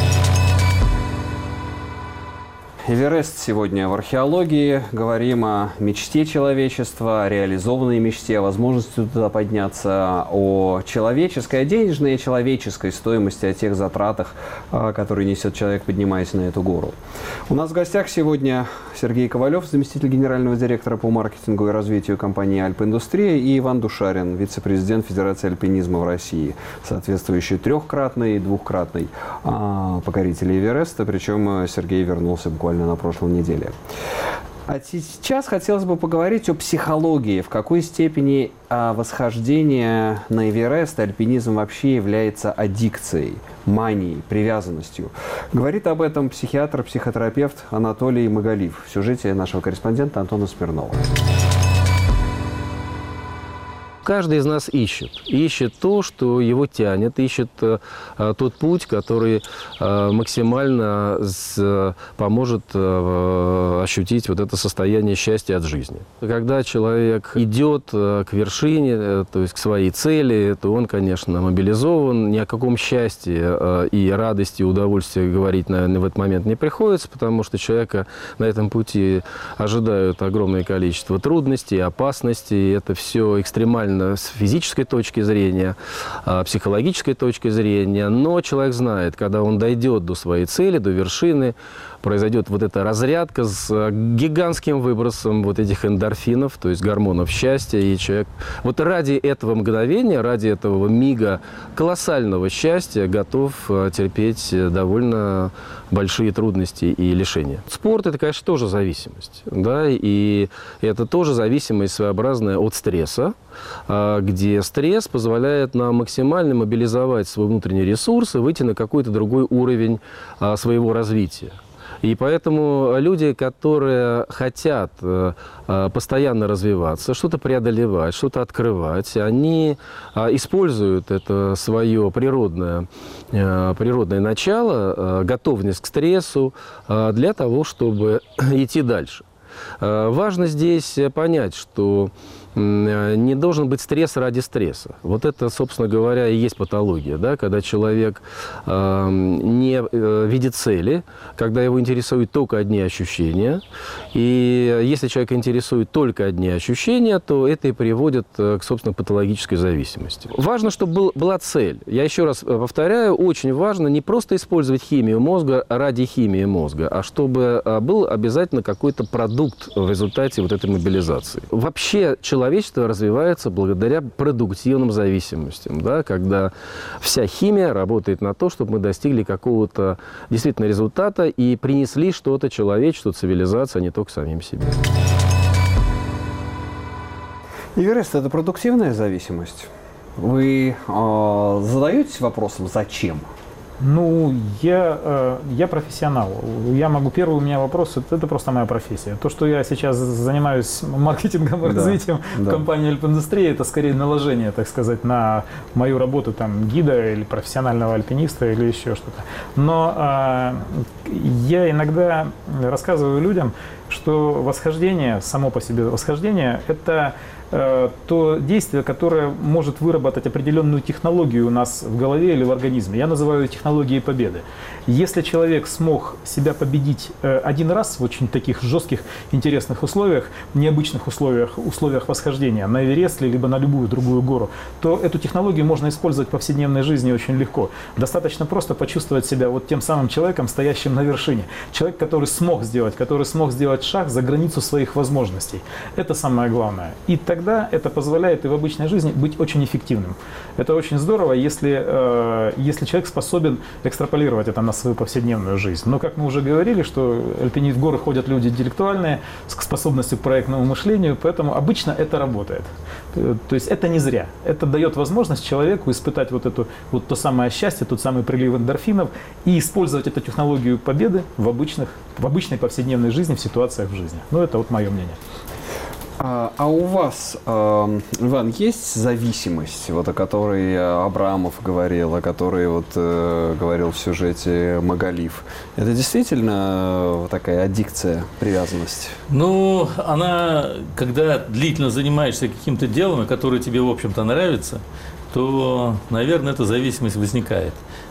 Эверест сегодня в археологии. Говорим о мечте человечества, о реализованной мечте, о возможности туда подняться, о человеческой, о денежной и человеческой стоимости, о тех затратах, которые несет человек, поднимаясь на эту гору. У нас в гостях сегодня Сергей Ковалев, заместитель генерального директора по маркетингу и развитию компании «Альпиндустрия», и Иван Душарин, вице-президент Федерации альпинизма в России, соответствующий трехкратный и двухкратный покоритель Эвереста. Причем Сергей вернулся буквально буквально на прошлой неделе. А сейчас хотелось бы поговорить о психологии. В какой степени восхождение на Эверест, альпинизм вообще является аддикцией, манией, привязанностью. Говорит об этом психиатр, психотерапевт Анатолий Магалиев в сюжете нашего корреспондента Антона Смирнова. Каждый из нас ищет то, что его тянет, ищет тот путь, который максимально поможет ощутить вот это состояние счастья от жизни. Когда человек идет к вершине, то есть к своей цели, то он, конечно, мобилизован. Ни о каком счастье и радости, и удовольствии говорить, наверное, в этот момент не приходится, потому что человека на этом пути ожидают огромное количество трудностей, опасностей. Это все экстремально с физической точки зрения, психологической точки зрения. Но человек знает, когда он дойдет до своей цели, до вершины, произойдет вот эта разрядка с гигантским выбросом вот этих эндорфинов, то есть гормонов счастья. И человек вот ради этого мгновения, ради этого мига колоссального счастья готов терпеть довольно большие трудности и лишения. Спорт – это, конечно, тоже зависимость. Да? И это тоже зависимость своеобразная от стресса, где стресс позволяет нам максимально мобилизовать свой внутренний ресурс и выйти на какой-то другой уровень своего развития. И поэтому люди, которые хотят постоянно развиваться, что-то преодолевать, что-то открывать, они используют это свое природное начало, готовность к стрессу для того, чтобы идти дальше. Важно здесь понять, что не должен быть стресс ради стресса. Вот это, собственно говоря, и есть патология, да? Когда человек не видит цели, когда его интересуют только одни ощущения. И если человек интересует только одни ощущения, то это и приводит к, собственно, патологической зависимости. Важно, чтобы была цель. Я еще раз повторяю, очень важно не просто использовать химию мозга ради химии мозга, а чтобы был обязательно какой-то продукт в результате вот этой мобилизации. Вообще человечество развивается благодаря продуктивным зависимостям, да, когда вся химия работает на то, чтобы мы достигли какого-то действительно результата и принесли что-то человечеству, цивилизации, а не только самим себе. Эверест – это продуктивная зависимость? Вы задаетесь вопросом «зачем»? Ну, я профессионал. Я могу, первый у меня вопрос, это просто моя профессия. То, что я сейчас занимаюсь маркетингом и развитием в компании «Альпиндустрия», это скорее наложение, так сказать, на мою работу там гида или профессионального альпиниста или еще что-то. Но я иногда рассказываю людям, что восхождение, само по себе восхождение, это то действие, которое может выработать определенную технологию у нас в голове или в организме. Я называю ее технологией победы. Если человек смог себя победить один раз в очень таких жестких, интересных условиях, необычных условиях восхождения на Эверест либо на любую другую гору, то эту технологию можно использовать в повседневной жизни очень легко. Достаточно просто почувствовать себя вот тем самым человеком, стоящим на вершине. Человек, который смог сделать шаг за границу своих возможностей. Это самое главное. И тогда это позволяет и в обычной жизни быть очень эффективным. Это очень здорово, если человек способен экстраполировать это на свою повседневную жизнь. Но, как мы уже говорили, что в горы ходят люди интеллектуальные, с способностью к проектному мышлению, поэтому обычно это работает. То есть это не зря. Это дает возможность человеку испытать вот то самое счастье, тот самый прилив эндорфинов и использовать эту технологию победы в обычной повседневной жизни, в ситуациях в жизни. Ну, это вот мое мнение. А у вас, Иван, есть зависимость, вот о которой Абрамов говорил, о которой вот говорил в сюжете Магалиев? Это действительно такая аддикция, привязанность? Ну, она, когда длительно занимаешься каким-то делом, которое тебе, в общем-то, нравится, то, наверное, эта зависимость возникает.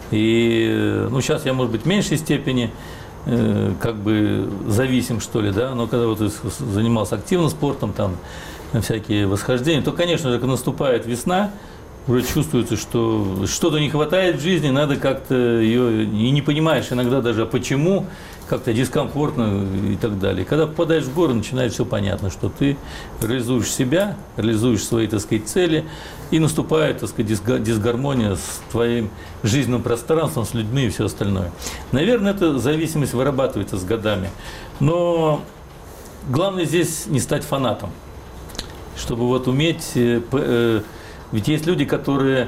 И, ну, сейчас я, может быть, в меньшей степени как бы зависим, что ли, да, но когда вот занимался активно спортом, там, всякие восхождения, то, конечно же, когда наступает весна, уже чувствуется, что что-то не хватает в жизни, надо как-то ее, и не понимаешь иногда даже, а почему, как-то дискомфортно и так далее. Когда попадаешь в горы, начинает все понятно, что ты реализуешь себя, реализуешь свои, так сказать, цели, и наступает, так сказать, дисгармония с твоим жизненным пространством, с людьми и все остальное. Наверное, эта зависимость вырабатывается с годами. Но главное здесь не стать фанатом, чтобы вот уметь... Ведь есть люди, которые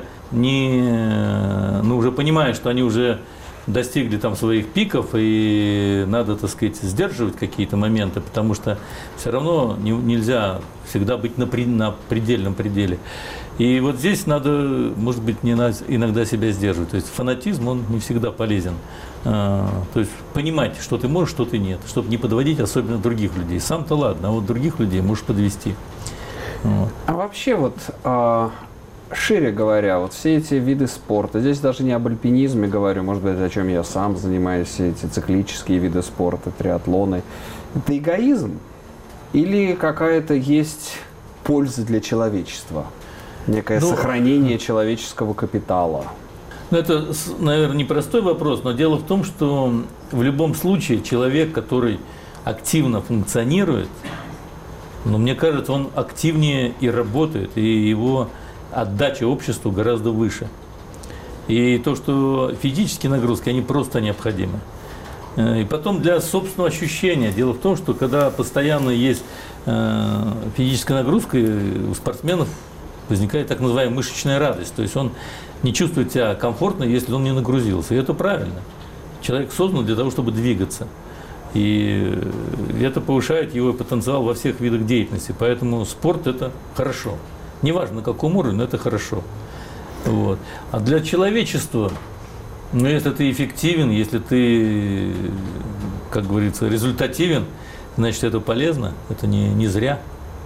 уже понимают, что они уже достигли там своих пиков, и надо, так сказать, сдерживать какие-то моменты, потому что все равно нельзя всегда быть на предельном пределе. И вот здесь надо, может быть, иногда себя сдерживать. То есть фанатизм, он не всегда полезен. То есть понимать, что ты можешь, что ты нет, чтобы не подводить особенно других людей. Сам-то ладно, а вот других людей можешь подвести. Вот. А вообще вот... шире говоря, вот все эти виды спорта, здесь даже не об альпинизме говорю, может быть, о чем я сам занимаюсь, все эти циклические виды спорта, триатлоны. Это эгоизм или какая-то есть польза для человечества? Некое сохранение человеческого капитала? Это, наверное, непростой вопрос, но дело в том, что в любом случае человек, который активно функционирует, мне кажется, он активнее и работает, и его отдача обществу гораздо выше. И то, что физические нагрузки, они просто необходимы. И потом для собственного ощущения. Дело в том, что когда постоянно есть физическая нагрузка, у спортсменов возникает так называемая мышечная радость. То есть он не чувствует себя комфортно, если он не нагрузился. И это правильно. Человек создан для того, чтобы двигаться. И это повышает его потенциал во всех видах деятельности. Поэтому спорт – это хорошо. Неважно, на каком уровне, но это хорошо. Вот. А для человечества, если ты эффективен, если ты, как говорится, результативен, значит, это полезно, это не зря.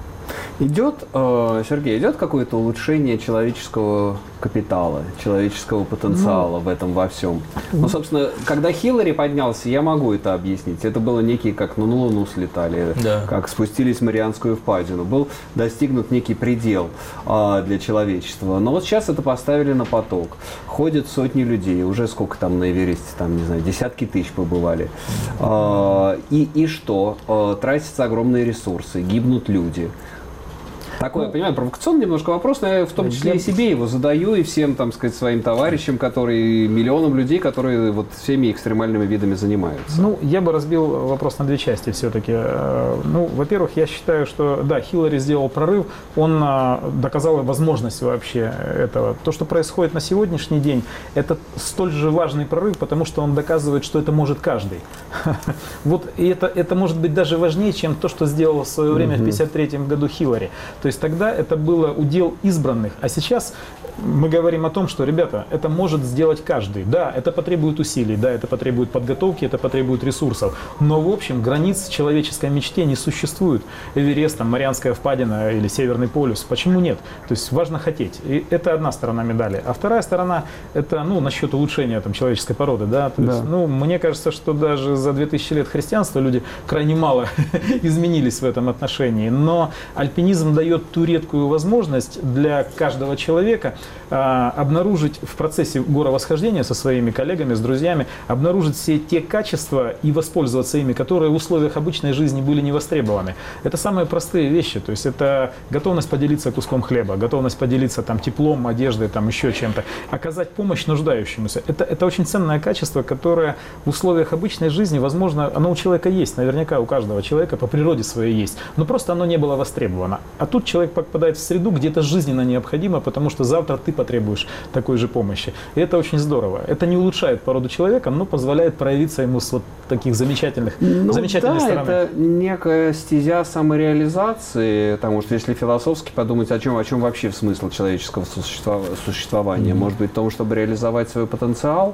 Сергей, идет какое-то улучшение человеческого капитала, человеческого потенциала в этом во всем? Собственно, когда Хиллари поднялся, я могу это объяснить. Это было некий, как на Луну слетали, как спустились в Марианскую впадину. Был достигнут некий предел для человечества. Но вот сейчас это поставили на поток. Ходят сотни людей, уже сколько там на Эвересте, там, не знаю, десятки тысяч побывали. И что? Тратятся огромные ресурсы, гибнут люди. Такой, я понимаю, провокационный немножко вопрос, но я в том числе и себе его задаю, и всем, там сказать, своим товарищам, миллионам людей, которые вот всеми экстремальными видами занимаются. Я бы разбил вопрос на две части все-таки. Во-первых, я считаю, что, да, Хиллари сделал прорыв, он доказал возможность вообще этого. То, что происходит на сегодняшний день, это столь же важный прорыв, потому что он доказывает, что это может каждый. Вот, и это может быть даже важнее, чем то, что сделал в свое время в 1953 году Хиллари. То есть тогда это было удел избранных, а сейчас мы говорим о том, что, ребята, это может сделать каждый. Да, это потребует усилий, да, это потребует подготовки, это потребует ресурсов, но в общем границ человеческой мечте не существует. Эверест, Марианская впадина или Северный полюс, почему нет? То есть важно хотеть, и это одна сторона медали. А вторая сторона, это насчет улучшения человеческой породы, да? То есть, мне кажется, что даже за 2000 лет христианства люди крайне мало изменились в этом отношении, но альпинизм дает ту редкую возможность для каждого человека обнаружить в процессе горовосхождения со своими коллегами, с друзьями, обнаружить все те качества и воспользоваться ими, которые в условиях обычной жизни были не востребованы. Это самые простые вещи, то есть это готовность поделиться куском хлеба, готовность поделиться теплом, одеждой, еще чем-то, оказать помощь нуждающемуся. Это очень ценное качество, которое в условиях обычной жизни, возможно, оно у человека есть, наверняка у каждого человека по природе своей есть, но просто оно не было востребовано. А тут человек попадает в среду, где это жизненно необходимо, потому что завтра ты потребуешь такой же помощи. И это очень здорово. Это не улучшает породу человека, но позволяет проявиться ему с вот таких замечательных сторон. Это некая стезя самореализации, потому что если философски подумать, о чем вообще смысл человеческого существования, может быть, в том, чтобы реализовать свой потенциал,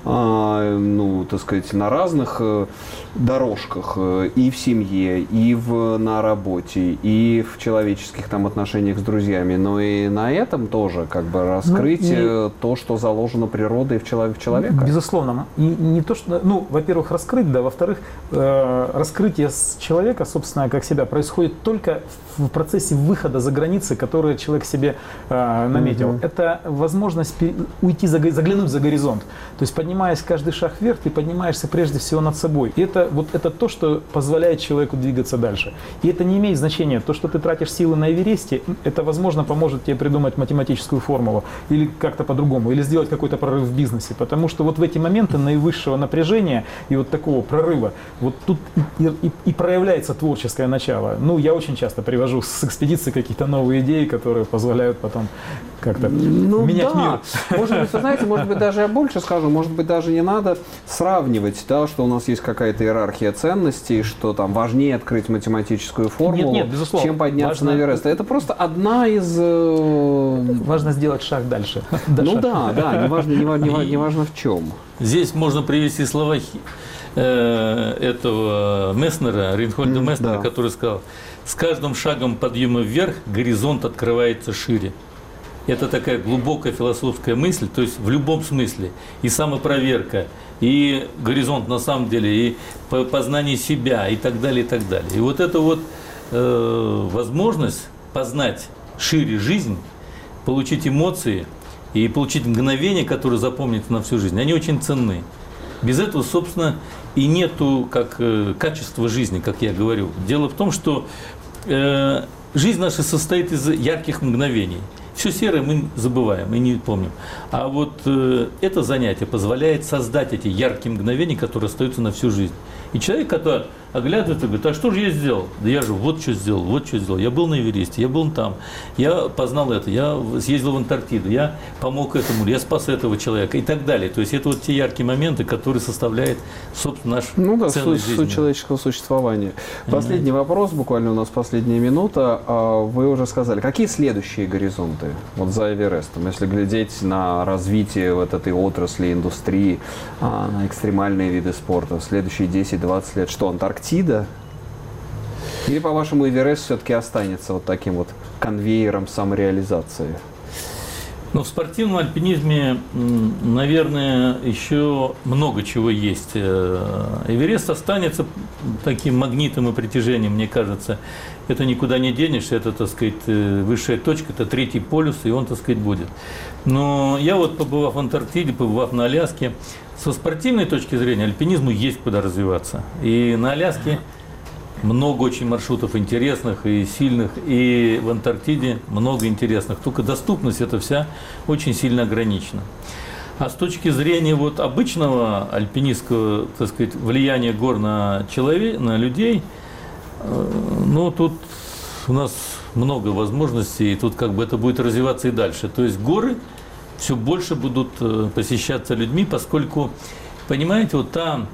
так сказать, на разных дорожках, и в семье, и на работе, и в человеческих дружеских там отношениях с друзьями, но и на этом тоже как бы раскрыть то, что заложено природой в человека. Безусловно. И не то, что, ну, во-первых, раскрыть, да, во-вторых, раскрытие человека, собственно, как себя, происходит только в процессе выхода за границы, которые человек себе наметил. Это возможность уйти, заглянуть за горизонт. То есть, поднимаясь каждый шаг вверх, ты поднимаешься прежде всего над собой. И это то, что позволяет человеку двигаться дальше. И это не имеет значения. То, что ты тратишь силы на Эвересте, это, возможно, поможет тебе придумать математическую формулу или как-то по-другому, или сделать какой-то прорыв в бизнесе. Потому что вот в эти моменты наивысшего напряжения и вот такого прорыва, вот тут и проявляется творческое начало. Ну, я очень часто привожу с экспедиции какие-то новые идеи, которые позволяют потом как-то менять мир. Может быть, вы знаете, может быть, даже я больше скажу, может быть, даже не надо сравнивать, да, что у нас есть какая-то иерархия ценностей, что там важнее открыть математическую формулу, чем подняться на Эверест. Это просто одна из... Важно сделать шаг дальше. Ну да, неважно в чем. Здесь можно привести слова этого Месснера, Рейнхольда Месснера, который сказал: с каждым шагом подъема вверх горизонт открывается шире. Это такая глубокая философская мысль, то есть в любом смысле и самопроверка, и горизонт на самом деле, и познание себя, и так далее, и так далее. И вот эта вот возможность познать шире жизнь, получить эмоции и получить мгновения, которые запомнятся на всю жизнь, они очень ценны. Без этого, собственно, и нету как качества жизни, как я говорю. Дело в том, что жизнь наша состоит из ярких мгновений. Все серое мы забываем и не помним. А вот это занятие позволяет создать эти яркие мгновения, которые остаются на всю жизнь. И человек, который оглядывается и говорит: а что же я сделал? Да я же вот что сделал. Я был на Эвересте, я был там, я познал это, я съездил в Антарктиду, я помог этому, я спас этого человека и так далее. То есть это вот те яркие моменты, которые составляют, собственно, наш ценность жизни. Суть человеческого существования. Последний вопрос, буквально у нас последняя минута. Вы уже сказали, какие следующие горизонты вот за Эверестом, если глядеть на развитие вот этой отрасли, индустрии, на экстремальные виды спорта, следующие 10-20 лет, что, Антарктида? Или, по-вашему, Эверест все-таки останется вот таким вот конвейером самореализации? Но в спортивном альпинизме, наверное, еще много чего есть. Эверест останется таким магнитом и притяжением, мне кажется. Это никуда не денешься, это, так сказать, высшая точка, это третий полюс, и он, так сказать, будет. Но я вот, побывав в Антарктиде, побывав на Аляске, со спортивной точки зрения альпинизму есть куда развиваться. И на Аляске много очень маршрутов интересных и сильных, и в Антарктиде много интересных. Только доступность эта вся очень сильно ограничена. А с точки зрения вот обычного альпинистского, так сказать, влияния гор на людей, ну, тут у нас много возможностей, и тут как бы это будет развиваться и дальше. То есть горы все больше будут посещаться людьми, поскольку, понимаете, вот та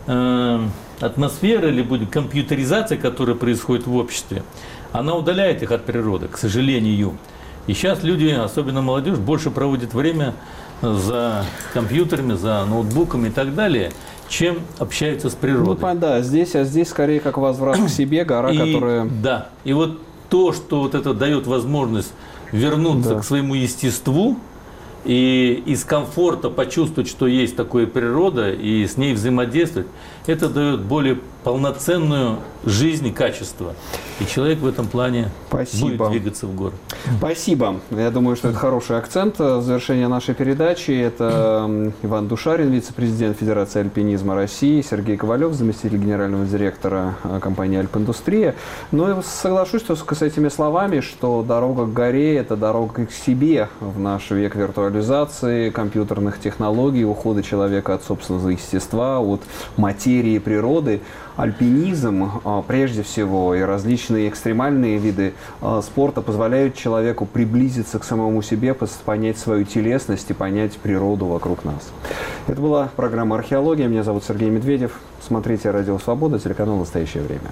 атмосфера или будет компьютеризация, которая происходит в обществе, она удаляет их от природы, к сожалению. И сейчас люди, особенно молодежь, больше проводят время за компьютерами, за ноутбуками и так далее, чем общаются с природой. Ну, да, здесь скорее как возврат к себе, гора, которая... Да, и вот то, что вот это дает возможность вернуться к своему естеству, и из комфорта почувствовать, что есть такая природа, и с ней взаимодействовать, это дает более полноценную жизнь и качество. И человек в этом плане будет двигаться в горы. Спасибо. Я думаю, что это хороший акцент завершения нашей передачи. Это Иван Душарин, вице-президент Федерации альпинизма России, Сергей Ковалев, заместитель генерального директора компании «Альпиндустрия». Ну и соглашусь с этими словами, что дорога к горе – это дорога к себе в наш век виртуализации, компьютерных технологий, ухода человека от собственного естества, от материи природы. Альпинизм, прежде всего, и различные экстремальные виды спорта позволяют человеку приблизиться к самому себе, понять свою телесность и понять природу вокруг нас. Это была программа «Археология». Меня зовут Сергей Медведев. Смотрите «Радио Свобода», телеканал «Настоящее время».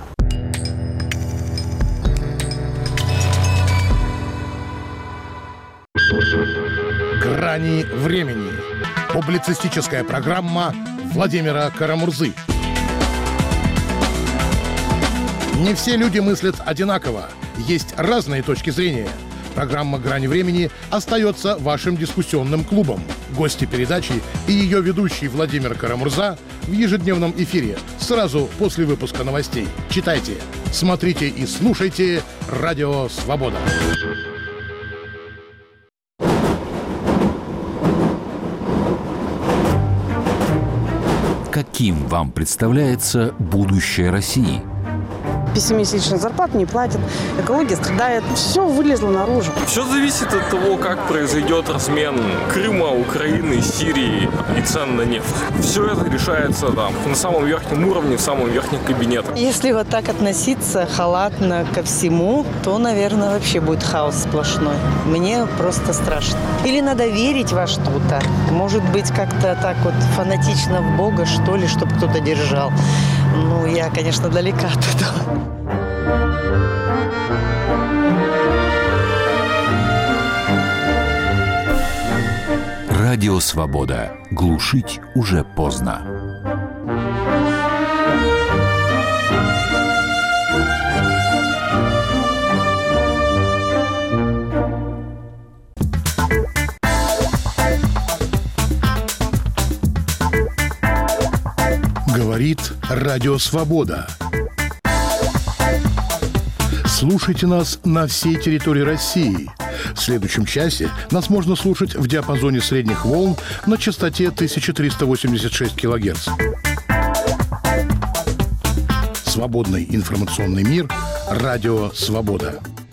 «Грани времени». Публицистическая программа Владимира Карамурзы. Не все люди мыслят одинаково. есть разные точки зрения. Программа «Грани времени» остается вашим дискуссионным клубом. Гости передачи и ее ведущий Владимир Карамурза в ежедневном эфире сразу после выпуска новостей. Читайте, смотрите и слушайте «Радио Свобода». Каким вам представляется будущее России? 5-месячных зарплат не платят, экология страдает. Все вылезло наружу. Все зависит от того, как произойдет размен Крыма, Украины, Сирии и цен на нефть. Все это решается там, на самом верхнем уровне, в самом верхнем кабинете. Если вот так относиться халатно ко всему, то, наверное, вообще будет хаос сплошной. Мне просто страшно. Или надо верить во что-то. Может быть, как-то так вот фанатично в Бога, что ли, чтобы кто-то держал. Ну, я, конечно, далека от этого. Радио Свобода. Глушить уже поздно. Говорит Радио Свобода. Слушайте нас на всей территории России. В следующем часе нас можно слушать в диапазоне средних волн на частоте 1386 кГц. Свободный информационный мир. Радио Свобода.